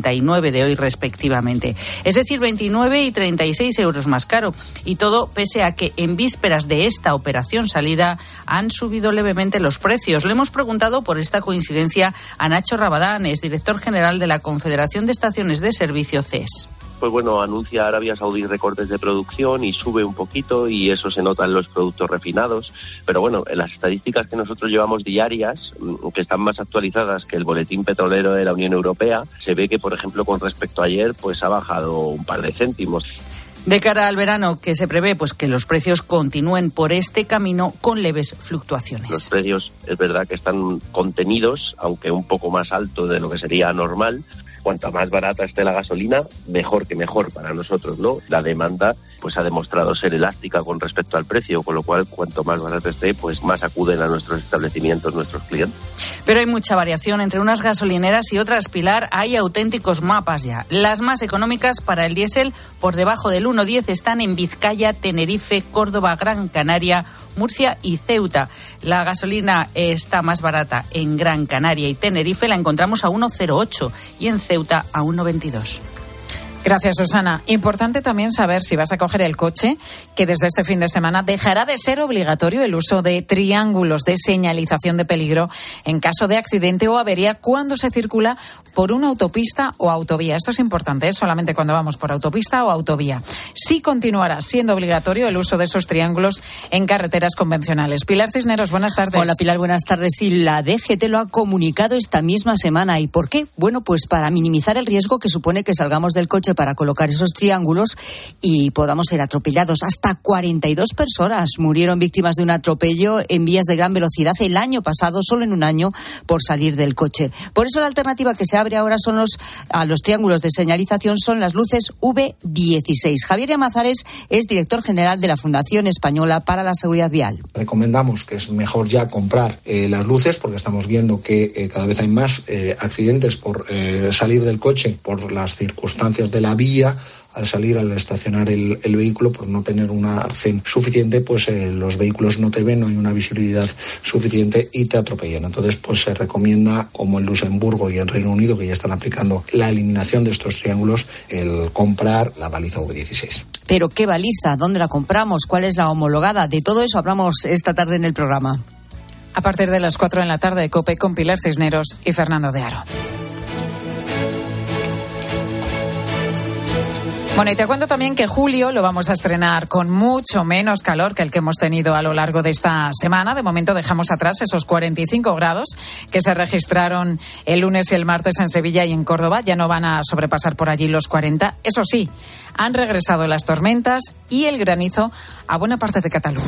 79 de hoy respectivamente. Es decir, 29 y 36 euros más caro. Y todo pese a que en vísperas de esta operación salida han subido levemente los precios. Le hemos preguntado por esta coincidencia a Nacho Rabadán, es director general de la Confederación de Estaciones de Servicio CES. Pues bueno, anuncia Arabia Saudí recortes de producción y sube un poquito y eso se nota en los productos refinados. Pero bueno, en las estadísticas que nosotros llevamos diarias, que están más actualizadas que el boletín petrolero de la Unión Europea, se ve que, por ejemplo, con respecto a ayer, pues ha bajado un par de céntimos. De cara al verano, que se prevé pues que los precios continúen por este camino con leves fluctuaciones. Los precios es verdad que están contenidos, aunque un poco más alto de lo que sería normal. Cuanto más barata esté la gasolina, mejor que mejor para nosotros, ¿no? La demanda pues ha demostrado ser elástica con respecto al precio, con lo cual cuanto más barata esté, pues más acuden a nuestros establecimientos nuestros clientes. Pero hay mucha variación entre unas gasolineras y otras, Pilar. Hay auténticos mapas ya. Las más económicas para el diésel por debajo del 1,10 están en Vizcaya, Tenerife, Córdoba, Gran Canaria, Murcia y Ceuta. La gasolina está más barata en Gran Canaria y Tenerife, la encontramos a 1,08 y en Ceuta a 1,22. Gracias, Susana. Importante también saber, si vas a coger el coche, que desde este fin de semana dejará de ser obligatorio el uso de triángulos de señalización de peligro en caso de accidente o avería cuando se circula por una autopista o autovía. Esto es importante, ¿eh? Solamente cuando vamos por autopista o autovía. Sí continuará siendo obligatorio el uso de esos triángulos en carreteras convencionales. Pilar Cisneros, buenas tardes. Hola, Pilar, buenas tardes. Sí, la DGT lo ha comunicado esta misma semana. ¿Y por qué? Bueno, pues para minimizar el riesgo que supone que salgamos del coche para colocar esos triángulos y podamos ser atropellados. Hasta 42 personas murieron víctimas de un atropello en vías de gran velocidad el año pasado, solo en un año, por salir del coche. Por eso la alternativa que se abre ahora a los triángulos de señalización son las luces V16. Javier Amazares es director general de la Fundación Española para la Seguridad Vial. Recomendamos que es mejor ya comprar las luces porque estamos viendo que cada vez hay más accidentes por salir del coche por las circunstancias de la vía. Al salir, al estacionar el vehículo, por no tener una arcén suficiente, pues los vehículos no te ven, no hay una visibilidad suficiente y te atropellan. Entonces, pues se recomienda, como en Luxemburgo y en Reino Unido, que ya están aplicando la eliminación de estos triángulos, el comprar la baliza V16. ¿Pero qué baliza? ¿Dónde la compramos? ¿Cuál es la homologada? De todo eso hablamos esta tarde en el programa. A partir de las 4 de la tarde, COPE con Pilar Cisneros y Fernando de Aro. Bueno, y te cuento también que julio lo vamos a estrenar con mucho menos calor que el que hemos tenido a lo largo de esta semana. De momento dejamos atrás esos 45 grados que se registraron el lunes y el martes en Sevilla y en Córdoba. Ya no van a sobrepasar por allí los 40. Eso sí, han regresado las tormentas y el granizo a buena parte de Cataluña.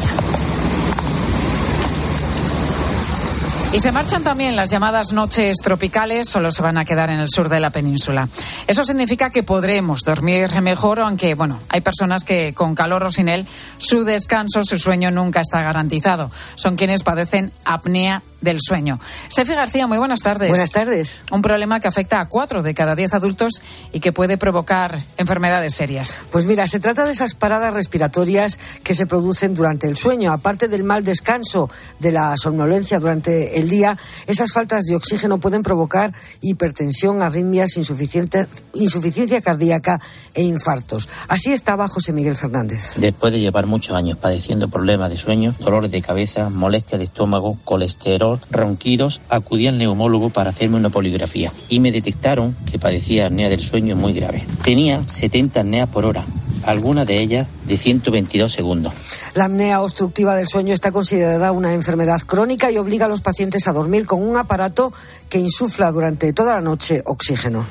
Y se marchan también las llamadas noches tropicales, solo se van a quedar en el sur de la península. Eso significa que podremos dormir mejor, aunque, bueno, hay personas que con calor o sin él, su descanso, su sueño nunca está garantizado. Son quienes padecen apnea del sueño. Sefi García, muy buenas tardes. Buenas tardes. Un problema que afecta a 4 de cada 10 adultos y que puede provocar enfermedades serias. Pues mira, se trata de esas paradas respiratorias que se producen durante el sueño. Aparte del mal descanso, de la somnolencia durante el día, esas faltas de oxígeno pueden provocar hipertensión, arritmias, insuficiencia cardíaca e infartos. Así estaba José Miguel Fernández. Después de llevar muchos años padeciendo problemas de sueño, dolores de cabeza, molestias de estómago, colesterol, ronquidos, acudí al neumólogo para hacerme una poligrafía y me detectaron que padecía apnea del sueño muy grave. Tenía 70 apneas por hora, algunas de ellas de 122 segundos. La apnea obstructiva del sueño está considerada una enfermedad crónica y obliga a los pacientes a dormir con un aparato que insufla durante toda la noche oxígeno.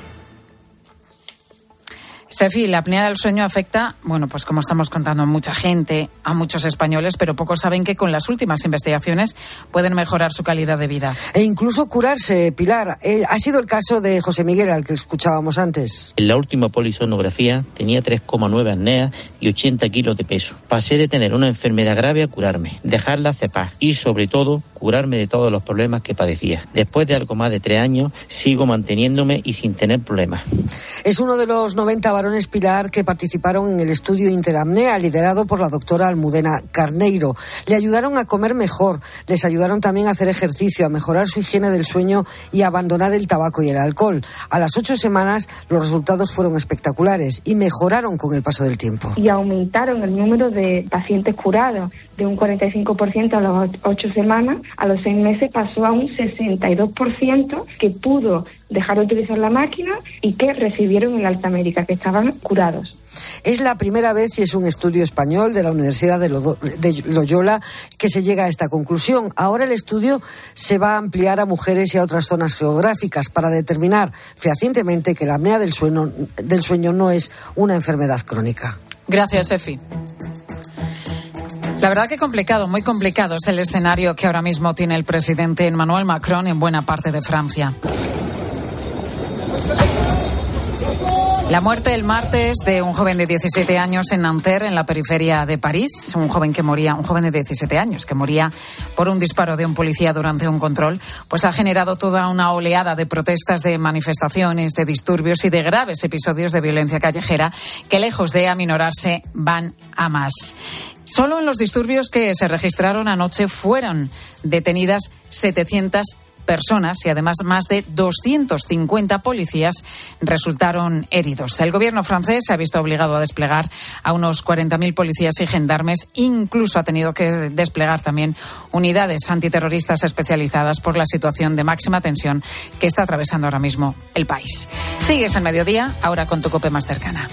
Sefi, la apnea del sueño afecta, bueno, pues como estamos contando, a mucha gente, a muchos españoles, pero pocos saben que con las últimas investigaciones pueden mejorar su calidad de vida. E incluso curarse, Pilar. Ha sido el caso de José Miguel, al que escuchábamos antes. En la última polisonografía tenía 3,9 apneas y 80 kilos de peso. Pasé de tener una enfermedad grave a curarme, dejarla cepar y, sobre todo, curarme de todos los problemas que padecía. Después de algo más de 3 años, sigo manteniéndome y sin tener problemas. Es uno de los 90 varones, Pilar, que participaron en el estudio Interapnea, liderado por la doctora Almudena Carneiro. Le ayudaron a comer mejor, les ayudaron también a hacer ejercicio, a mejorar su higiene del sueño y a abandonar el tabaco y el alcohol. A las 8 semanas los resultados fueron espectaculares y mejoraron con el paso del tiempo. Y aumentaron el número de pacientes curados de un 45% a las 8 semanas, a los 6 meses pasó a un 62% que pudo dejar de utilizar la máquina y que recibieron el alta médica, que estaban curados. Es la primera vez, y es un estudio español de la Universidad de Loyola, que se llega a esta conclusión. Ahora el estudio se va a ampliar a mujeres y a otras zonas geográficas para determinar fehacientemente que la apnea del sueño no es una enfermedad crónica. Gracias, Efi. La verdad que complicado, muy complicado es el escenario que ahora mismo tiene el presidente Emmanuel Macron en buena parte de Francia. La muerte el martes de un joven de 17 años en Nanterre, en la periferia de París, un joven de 17 años que moría por un disparo de un policía durante un control, pues ha generado toda una oleada de protestas, de manifestaciones, de disturbios y de graves episodios de violencia callejera que, lejos de aminorarse, van a más. Solo en los disturbios que se registraron anoche fueron detenidas 700 personas y además más de 250 policías resultaron heridos. El gobierno francés se ha visto obligado a desplegar a unos 40.000 policías y gendarmes, incluso ha tenido que desplegar también unidades antiterroristas especializadas por la situación de máxima tensión que está atravesando ahora mismo el país. Sigues en Mediodía, ahora con tu COPE más cercana.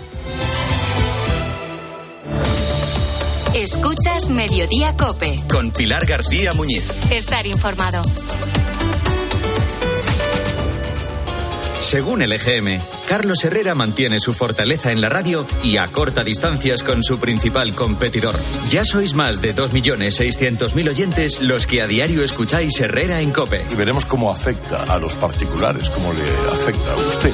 Escuchas Mediodía COPE. Con Pilar García Muñiz. Estar informado. Según el EGM, Carlos Herrera mantiene su fortaleza en la radio y acorta distancias con su principal competidor. Ya sois más de 2.600.000 oyentes los que a diario escucháis Herrera en COPE. Y veremos cómo afecta a los particulares, cómo le afecta a usted.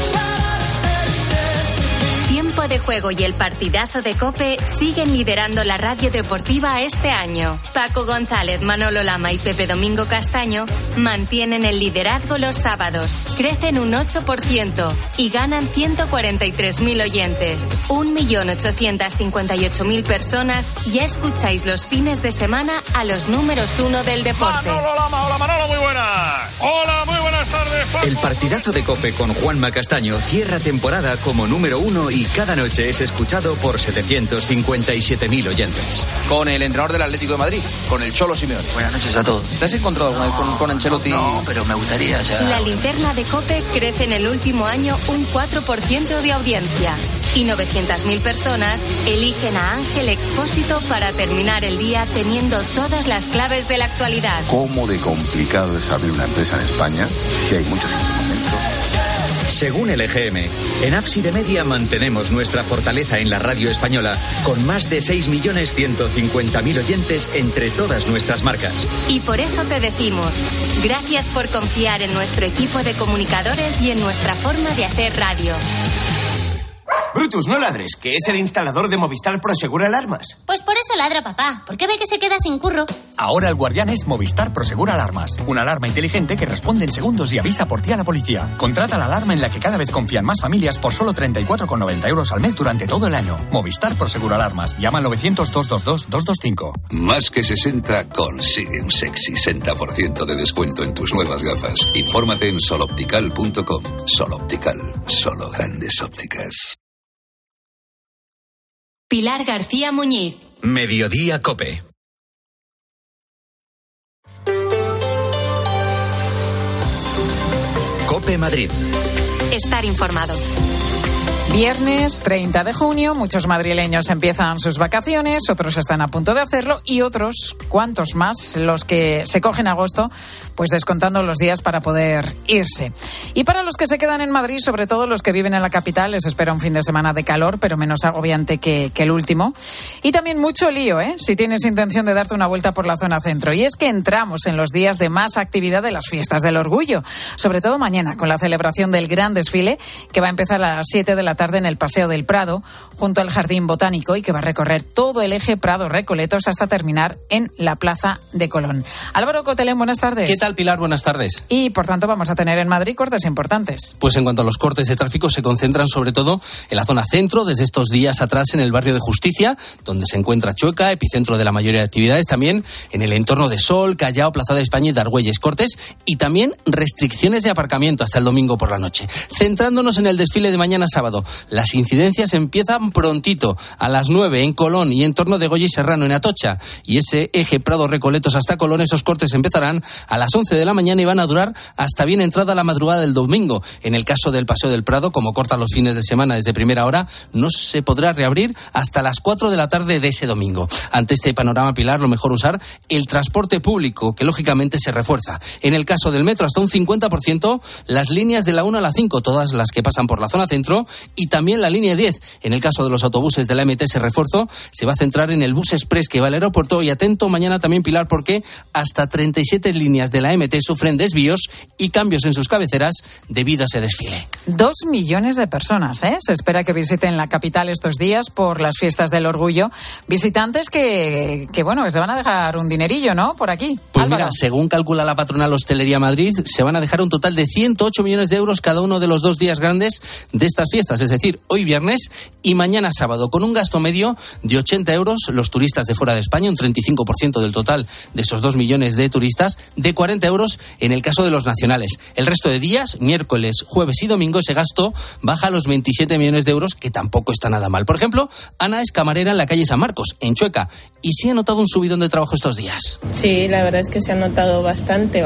Tiempo de Juego y el partidazo de COPE siguen liderando la radio deportiva este año. Paco González, Manolo Lama y Pepe Domingo Castaño mantienen el liderazgo los sábados. Crecen un 8% y ganan 143.000 oyentes. 1.858.000 personas ya escucháis los fines de semana a los números 1 del deporte. Manolo Lama, hola Manolo, muy buenas. Hola, muy buenas tardes, Paco. El partidazo de COPE con Juanma Castaño cierra temporada como número 1 y cada noche es escuchado por 757.000 oyentes. Con el entrenador del Atlético de Madrid, con el Cholo Simeone. Buenas noches a todos. ¿Te has encontrado con Ancelotti? No, pero me gustaría ya. La linterna de COPE crece en el último año un 4% de audiencia. Y 900.000 personas eligen a Ángel Expósito para terminar el día teniendo todas las claves de la actualidad. ¿Cómo de complicado es abrir una empresa en España si hay muchos instrumentos? Según el EGM, en Ábside Media mantenemos nuestra fortaleza en la radio española con más de 6.150.000 oyentes entre todas nuestras marcas. Y por eso te decimos, gracias por confiar en nuestro equipo de comunicadores y en nuestra forma de hacer radio. Brutus, no ladres, que es el instalador de Movistar Prosegur Alarmas. Pues por eso ladra papá, porque ve que se queda sin curro. Ahora el guardián es Movistar Prosegur Alarmas. Una alarma inteligente que responde en segundos y avisa por ti a la policía. Contrata la alarma en la que cada vez confían más familias por solo 34,90 euros al mes durante todo el año. Movistar Prosegur Alarmas. Llama al 900-222-225. Más que 60 consigue un sexy 60% de descuento en tus nuevas gafas. Infórmate en soloptical.com. Soloptical. Solo grandes ópticas. Pilar García Muñiz. Mediodía COPE. COPE Madrid. Estar informado. Viernes 30 de junio, muchos madrileños empiezan sus vacaciones, otros están a punto de hacerlo y otros, cuantos más, los que se cogen agosto, pues descontando los días para poder irse. Y para los que se quedan en Madrid, sobre todo los que viven en la capital, les espera un fin de semana de calor, pero menos agobiante que el último. Y también mucho lío, si tienes intención de darte una vuelta por la zona centro. Y es que entramos en los días de más actividad de las fiestas del orgullo, sobre todo mañana, con la celebración del gran desfile, que va a empezar a las 7 de la tarde en el Paseo del Prado, junto al Jardín Botánico, y que va a recorrer todo el eje Prado-Recoletos hasta terminar en la Plaza de Colón. Álvaro Cotelén, buenas tardes. ¿Qué tal, Pilar? Buenas tardes. Y, por tanto, vamos a tener en Madrid cortes importantes. Pues en cuanto a los cortes de tráfico, se concentran sobre todo en la zona centro, desde estos días atrás en el barrio de Justicia, donde se encuentra Chueca, epicentro de la mayoría de actividades, también en el entorno de Sol, Callao, Plaza de España y de Argüelles. Cortes y también restricciones de aparcamiento hasta el domingo por la noche. Centrándonos en el desfile de mañana sábado, las incidencias empiezan prontito, a las 9 en Colón y en torno de Goya y Serrano en Atocha. Y ese eje Prado-Recoletos hasta Colón, esos cortes empezarán a las 11 de la mañana y van a durar hasta bien entrada la madrugada del domingo. En el caso del Paseo del Prado, como corta los fines de semana desde primera hora, no se podrá reabrir hasta las 4 de la tarde de ese domingo. Ante este panorama, Pilar, lo mejor usar el transporte público, que lógicamente se refuerza. En el caso del metro, hasta un 50%, las líneas de la 1 a la 5, todas las que pasan por la zona centro, y también la línea 10. En el caso de los autobuses de la MT, ese refuerzo se va a centrar en el bus express que va al aeropuerto. Y atento mañana también, Pilar, porque hasta 37 líneas de la MT sufren desvíos y cambios en sus cabeceras debido a ese desfile. 2 millones de personas, se espera que visiten la capital estos días por las fiestas del orgullo. Visitantes que se van a dejar un dinerillo, ¿no? Por aquí. Pues Álvaro. Mira, según calcula la patronal Hostelería Madrid, se van a dejar un total de 108 millones de euros cada uno de los 2 días grandes de estas fiestas, es decir, hoy viernes y mañana sábado, con un gasto medio de 80 euros los turistas de fuera de España, un 35% del total de esos 2 millones de turistas, de 40 euros en el caso de los nacionales. El resto de días, miércoles, jueves y domingo, ese gasto baja a los 27 millones de euros, que tampoco está nada mal. Por ejemplo, Ana es camarera en la calle San Marcos, en Chueca, y sí ha notado un subidón de trabajo estos días. Sí, la verdad es que se ha notado bastante.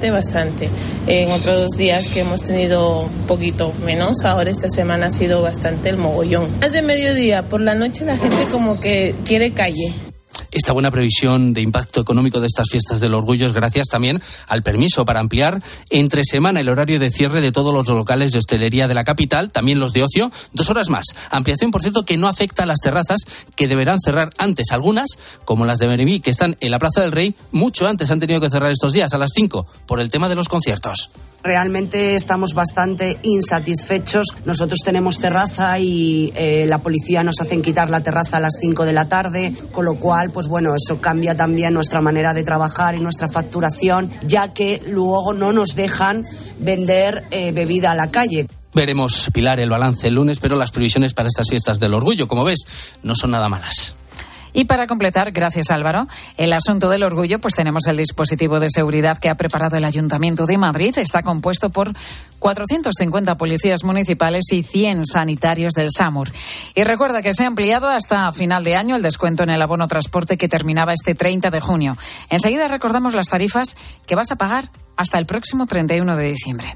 En otros días que hemos tenido un poquito menos, ahora esta semana ha sido bastante el mogollón. Más de mediodía, por la noche la gente como que quiere calle. Esta buena previsión de impacto económico de estas fiestas del orgullo es gracias también al permiso para ampliar entre semana el horario de cierre de todos los locales de hostelería de la capital, también los de ocio, 2 horas más. Ampliación, por cierto, que no afecta a las terrazas, que deberán cerrar antes. Algunas, como las de Meribí, que están en la Plaza del Rey, mucho antes han tenido que cerrar estos días, a las 5, por el tema de los conciertos. Realmente estamos bastante insatisfechos. Nosotros tenemos terraza y la policía nos hacen quitar la terraza a las 5 de la tarde, con lo cual, pues bueno, eso cambia también nuestra manera de trabajar y nuestra facturación, ya que luego no nos dejan vender bebida a la calle. Veremos, Pilar, el balance el lunes, pero las previsiones para estas fiestas del orgullo, como ves, no son nada malas. Y para completar, gracias Álvaro, el asunto del orgullo, pues tenemos el dispositivo de seguridad que ha preparado el Ayuntamiento de Madrid. Está compuesto por 450 policías municipales y 100 sanitarios del SAMUR. Y recuerda que se ha ampliado hasta final de año el descuento en el abono transporte que terminaba este 30 de junio. Enseguida recordamos las tarifas que vas a pagar hasta el próximo 31 de diciembre.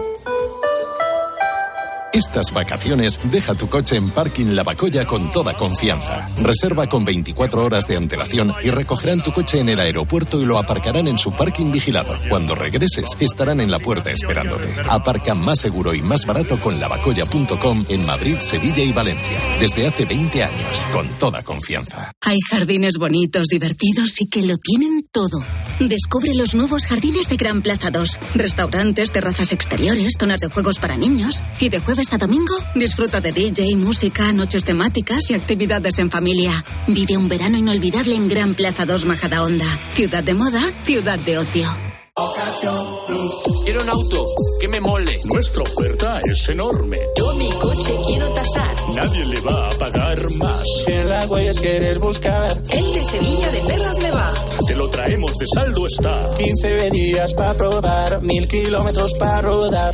Estas vacaciones, deja tu coche en Parking Lavacolla con toda confianza. Reserva con 24 horas de antelación y recogerán tu coche en el aeropuerto y lo aparcarán en su parking vigilado. Cuando regreses, estarán en la puerta esperándote. Aparca más seguro y más barato con lavacolla.com en Madrid, Sevilla y Valencia. Desde hace 20 años, con toda confianza. Hay jardines bonitos, divertidos y que lo tienen todo. Descubre los nuevos jardines de Gran Plaza 2. Restaurantes, terrazas exteriores, zonas de juegos para niños. Y de jueves jueves a domingo, disfruta de DJ, música, noches temáticas y actividades en familia. Vive un verano inolvidable en Gran Plaza 2 Majadahonda. Ciudad de moda, ciudad de ocio. Quiero un auto que me mole. Nuestra oferta es enorme. Yo mi coche quiero tasar. Nadie le va a pagar más. Si en la huellas quieres buscar, El de Sevilla de Perlas me va. te lo traemos de saldo está. 15 días para probar, 1000 kilómetros para rodar.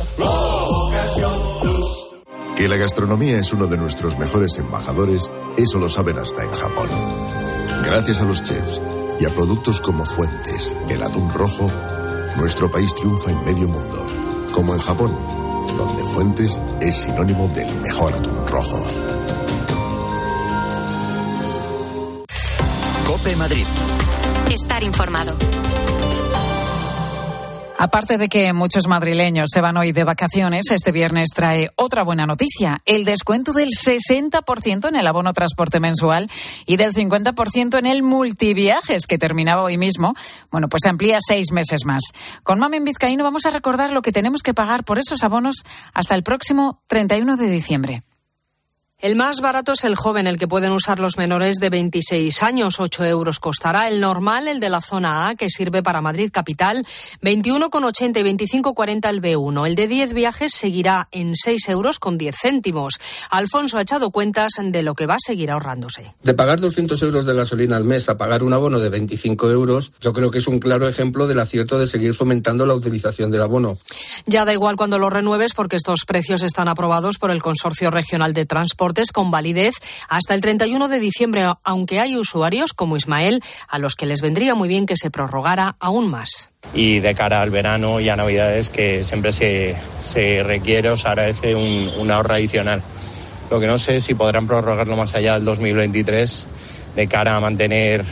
Que la gastronomía es uno de nuestros mejores embajadores, eso lo saben hasta en Japón. Gracias a los chefs y a productos como Fuentes, el atún rojo, nuestro país triunfa en medio mundo, como en Japón, donde Fuentes es sinónimo del mejor atún rojo. COPE Madrid. Estar informado. Aparte de que muchos madrileños se van hoy de vacaciones, este viernes trae otra buena noticia: el descuento del 60% en el abono transporte mensual y del 50% en el multiviajes, que terminaba hoy mismo. Bueno, pues se amplía 6 meses más. Con Mamen Vizcaíno vamos a recordar lo que tenemos que pagar por esos abonos hasta el próximo 31 de diciembre. El más barato es el joven, el que pueden usar los menores de 26 años, 8 euros costará. El normal, el de la zona A, que sirve para Madrid capital, 21,80 y 25,40 el B1. El de 10 viajes seguirá en 6 euros con 10 céntimos. Alfonso ha echado cuentas de lo que va a seguir ahorrándose. De pagar 200 euros de gasolina al mes a pagar un abono de 25 euros, yo creo que es un claro ejemplo del acierto de seguir fomentando la utilización del abono. Ya da igual cuando lo renueves, porque estos precios están aprobados por el Consorcio Regional de Transportes con validez hasta el 31 de diciembre, aunque hay usuarios como Ismael a los que les vendría muy bien que se prorrogara aún más. Y de cara al verano y a Navidades, que siempre se requiere o se agradece un ahorro adicional. Lo que no sé es si podrán prorrogarlo más allá del 2023 de cara a mantener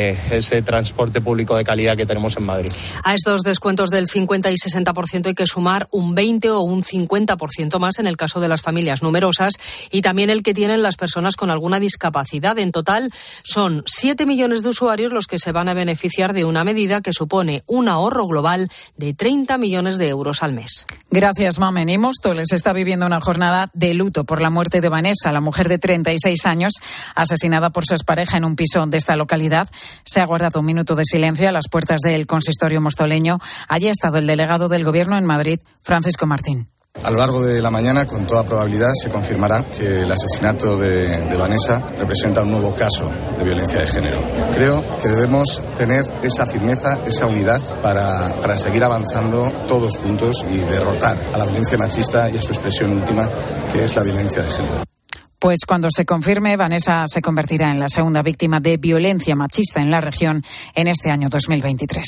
ese transporte público de calidad que tenemos en Madrid. A estos descuentos del 50 y 60% hay que sumar un 20 o un 50% más en el caso de las familias numerosas y también el que tienen las personas con alguna discapacidad. En total son 7 millones de usuarios los que se van a beneficiar de una medida que supone un ahorro global de 30 millones de euros al mes. Gracias, Mamen. Y Móstoles está viviendo una jornada de luto por la muerte de Vanessa, la mujer de 36 años, asesinada por su expareja en un piso de esta localidad. Se ha guardado un minuto de silencio a las puertas del consistorio mostoleño. Allí ha estado el delegado del Gobierno en Madrid, Francisco Martín. A lo largo de la mañana, con toda probabilidad, se confirmará que el asesinato de Vanessa representa un nuevo caso de violencia de género. Creo que debemos tener esa firmeza, esa unidad para seguir avanzando todos juntos y derrotar a la violencia machista y a su expresión última, que es la violencia de género. Pues cuando se confirme, Vanessa se convertirá en la segunda víctima de violencia machista en la región en este año 2023.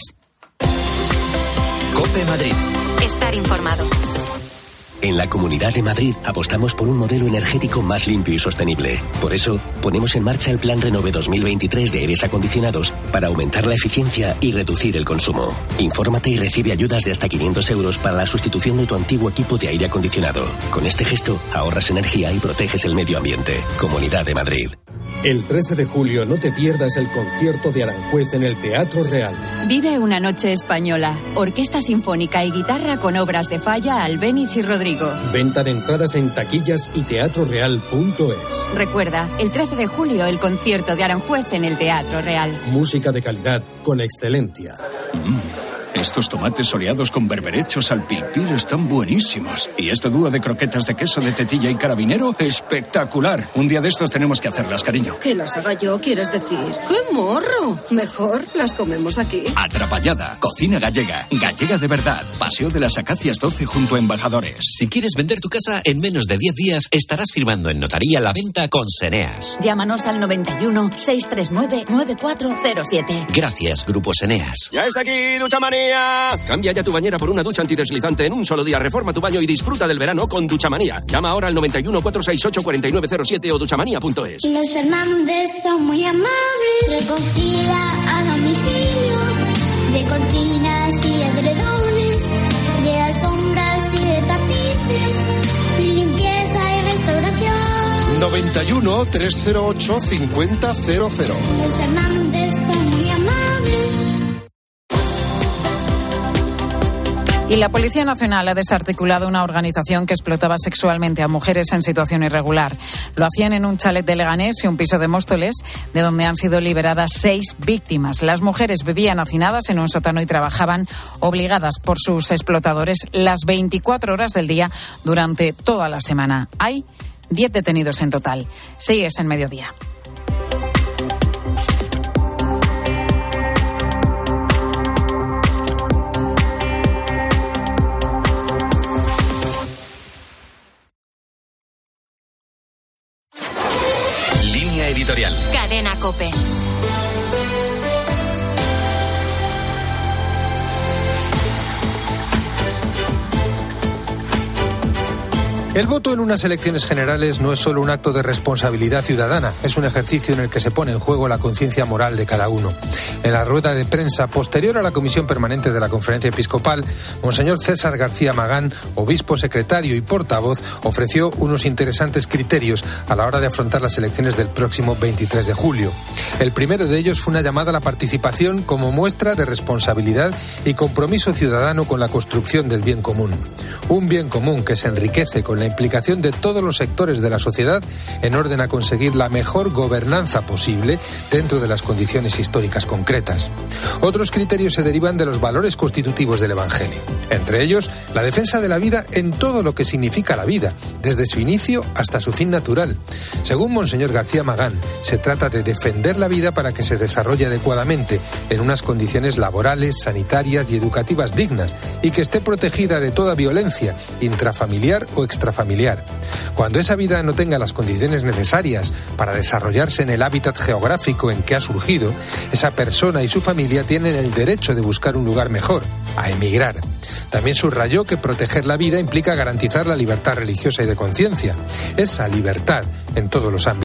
COPE Madrid. Estar informado. En la Comunidad de Madrid apostamos por un modelo energético más limpio y sostenible. Por eso, ponemos en marcha el Plan Renove 2023 de aires acondicionados para aumentar la eficiencia y reducir el consumo. Infórmate y recibe ayudas de hasta 500 euros para la sustitución de tu antiguo equipo de aire acondicionado. Con este gesto, ahorras energía y proteges el medio ambiente. Comunidad de Madrid. El 13 de julio no te pierdas el concierto de Aranjuez en el Teatro Real. Vive una noche española. Orquesta sinfónica y guitarra con obras de Falla, Albéniz y Rodrigo. Venta de entradas en taquillas y teatroreal.es. Recuerda, el 13 de julio el concierto de Aranjuez en el Teatro Real. Música de calidad con excelencia. Estos tomates soleados con berberechos al pilpil están buenísimos. Y este dúo de croquetas de queso de tetilla y carabinero, espectacular. Un día de estos tenemos que hacerlas, cariño. Que las haga yo, ¿quieres decir? ¡Qué morro! Mejor las comemos aquí. Atrapallada, cocina gallega, gallega de verdad. Paseo de las Acacias 12 junto a Embajadores. Si quieres vender tu casa en menos de 10 días, estarás firmando en notaría la venta con Seneas. Llámanos al 91 639 9407. Gracias, Grupo Seneas. ¡Ya está aquí, Duchamanía! Cambia ya tu bañera por una ducha antideslizante en un solo día. Reforma tu baño y disfruta del verano con Duchamanía. Llama ahora al 91 468 4907 o duchamanía.es. Los Fernández son muy amables. Recogida a domicilio de cortinas y edredones, de alfombras y de tapices, limpieza y restauración. 91 308 5000. Los Fernández son muy amables. Y la Policía Nacional ha desarticulado una organización que explotaba sexualmente a mujeres en situación irregular. Lo hacían en un chalet de Leganés y un piso de Móstoles, de donde han sido liberadas 6 víctimas. Las mujeres vivían hacinadas en un sótano y trabajaban obligadas por sus explotadores las 24 horas del día durante toda la semana. Hay 10 detenidos en total. Sigues en Mediodía. Editorial. Cadena COPE. El voto en unas elecciones generales no es solo un acto de responsabilidad ciudadana, es un ejercicio en el que se pone en juego la conciencia moral de cada uno. En la rueda de prensa posterior a la comisión permanente de la Conferencia Episcopal, Monseñor César García Magán, obispo secretario y portavoz, ofreció unos interesantes criterios a la hora de afrontar las elecciones del próximo 23 de julio. El primero de ellos fue una llamada a la participación como muestra de responsabilidad y compromiso ciudadano con la construcción del bien común. Un bien común que se enriquece con la implicación de todos los sectores de la sociedad en orden a conseguir la mejor gobernanza posible dentro de las condiciones históricas concretas. Otros criterios se derivan de los valores constitutivos del Evangelio. Entre ellos, la defensa de la vida en todo lo que significa la vida, desde su inicio hasta su fin natural. Según Monseñor García Magán, se trata de defender la vida para que se desarrolle adecuadamente en unas condiciones laborales, sanitarias y educativas dignas y que esté protegida de toda violencia, intrafamiliar o extrafamiliar. Cuando esa vida no tenga las condiciones necesarias para desarrollarse en el hábitat geográfico en que ha surgido, esa persona y su familia tienen el derecho de buscar un lugar mejor, a emigrar. También subrayó que proteger la vida implica garantizar la libertad religiosa y de conciencia. Esa libertad en todos los ámbitos.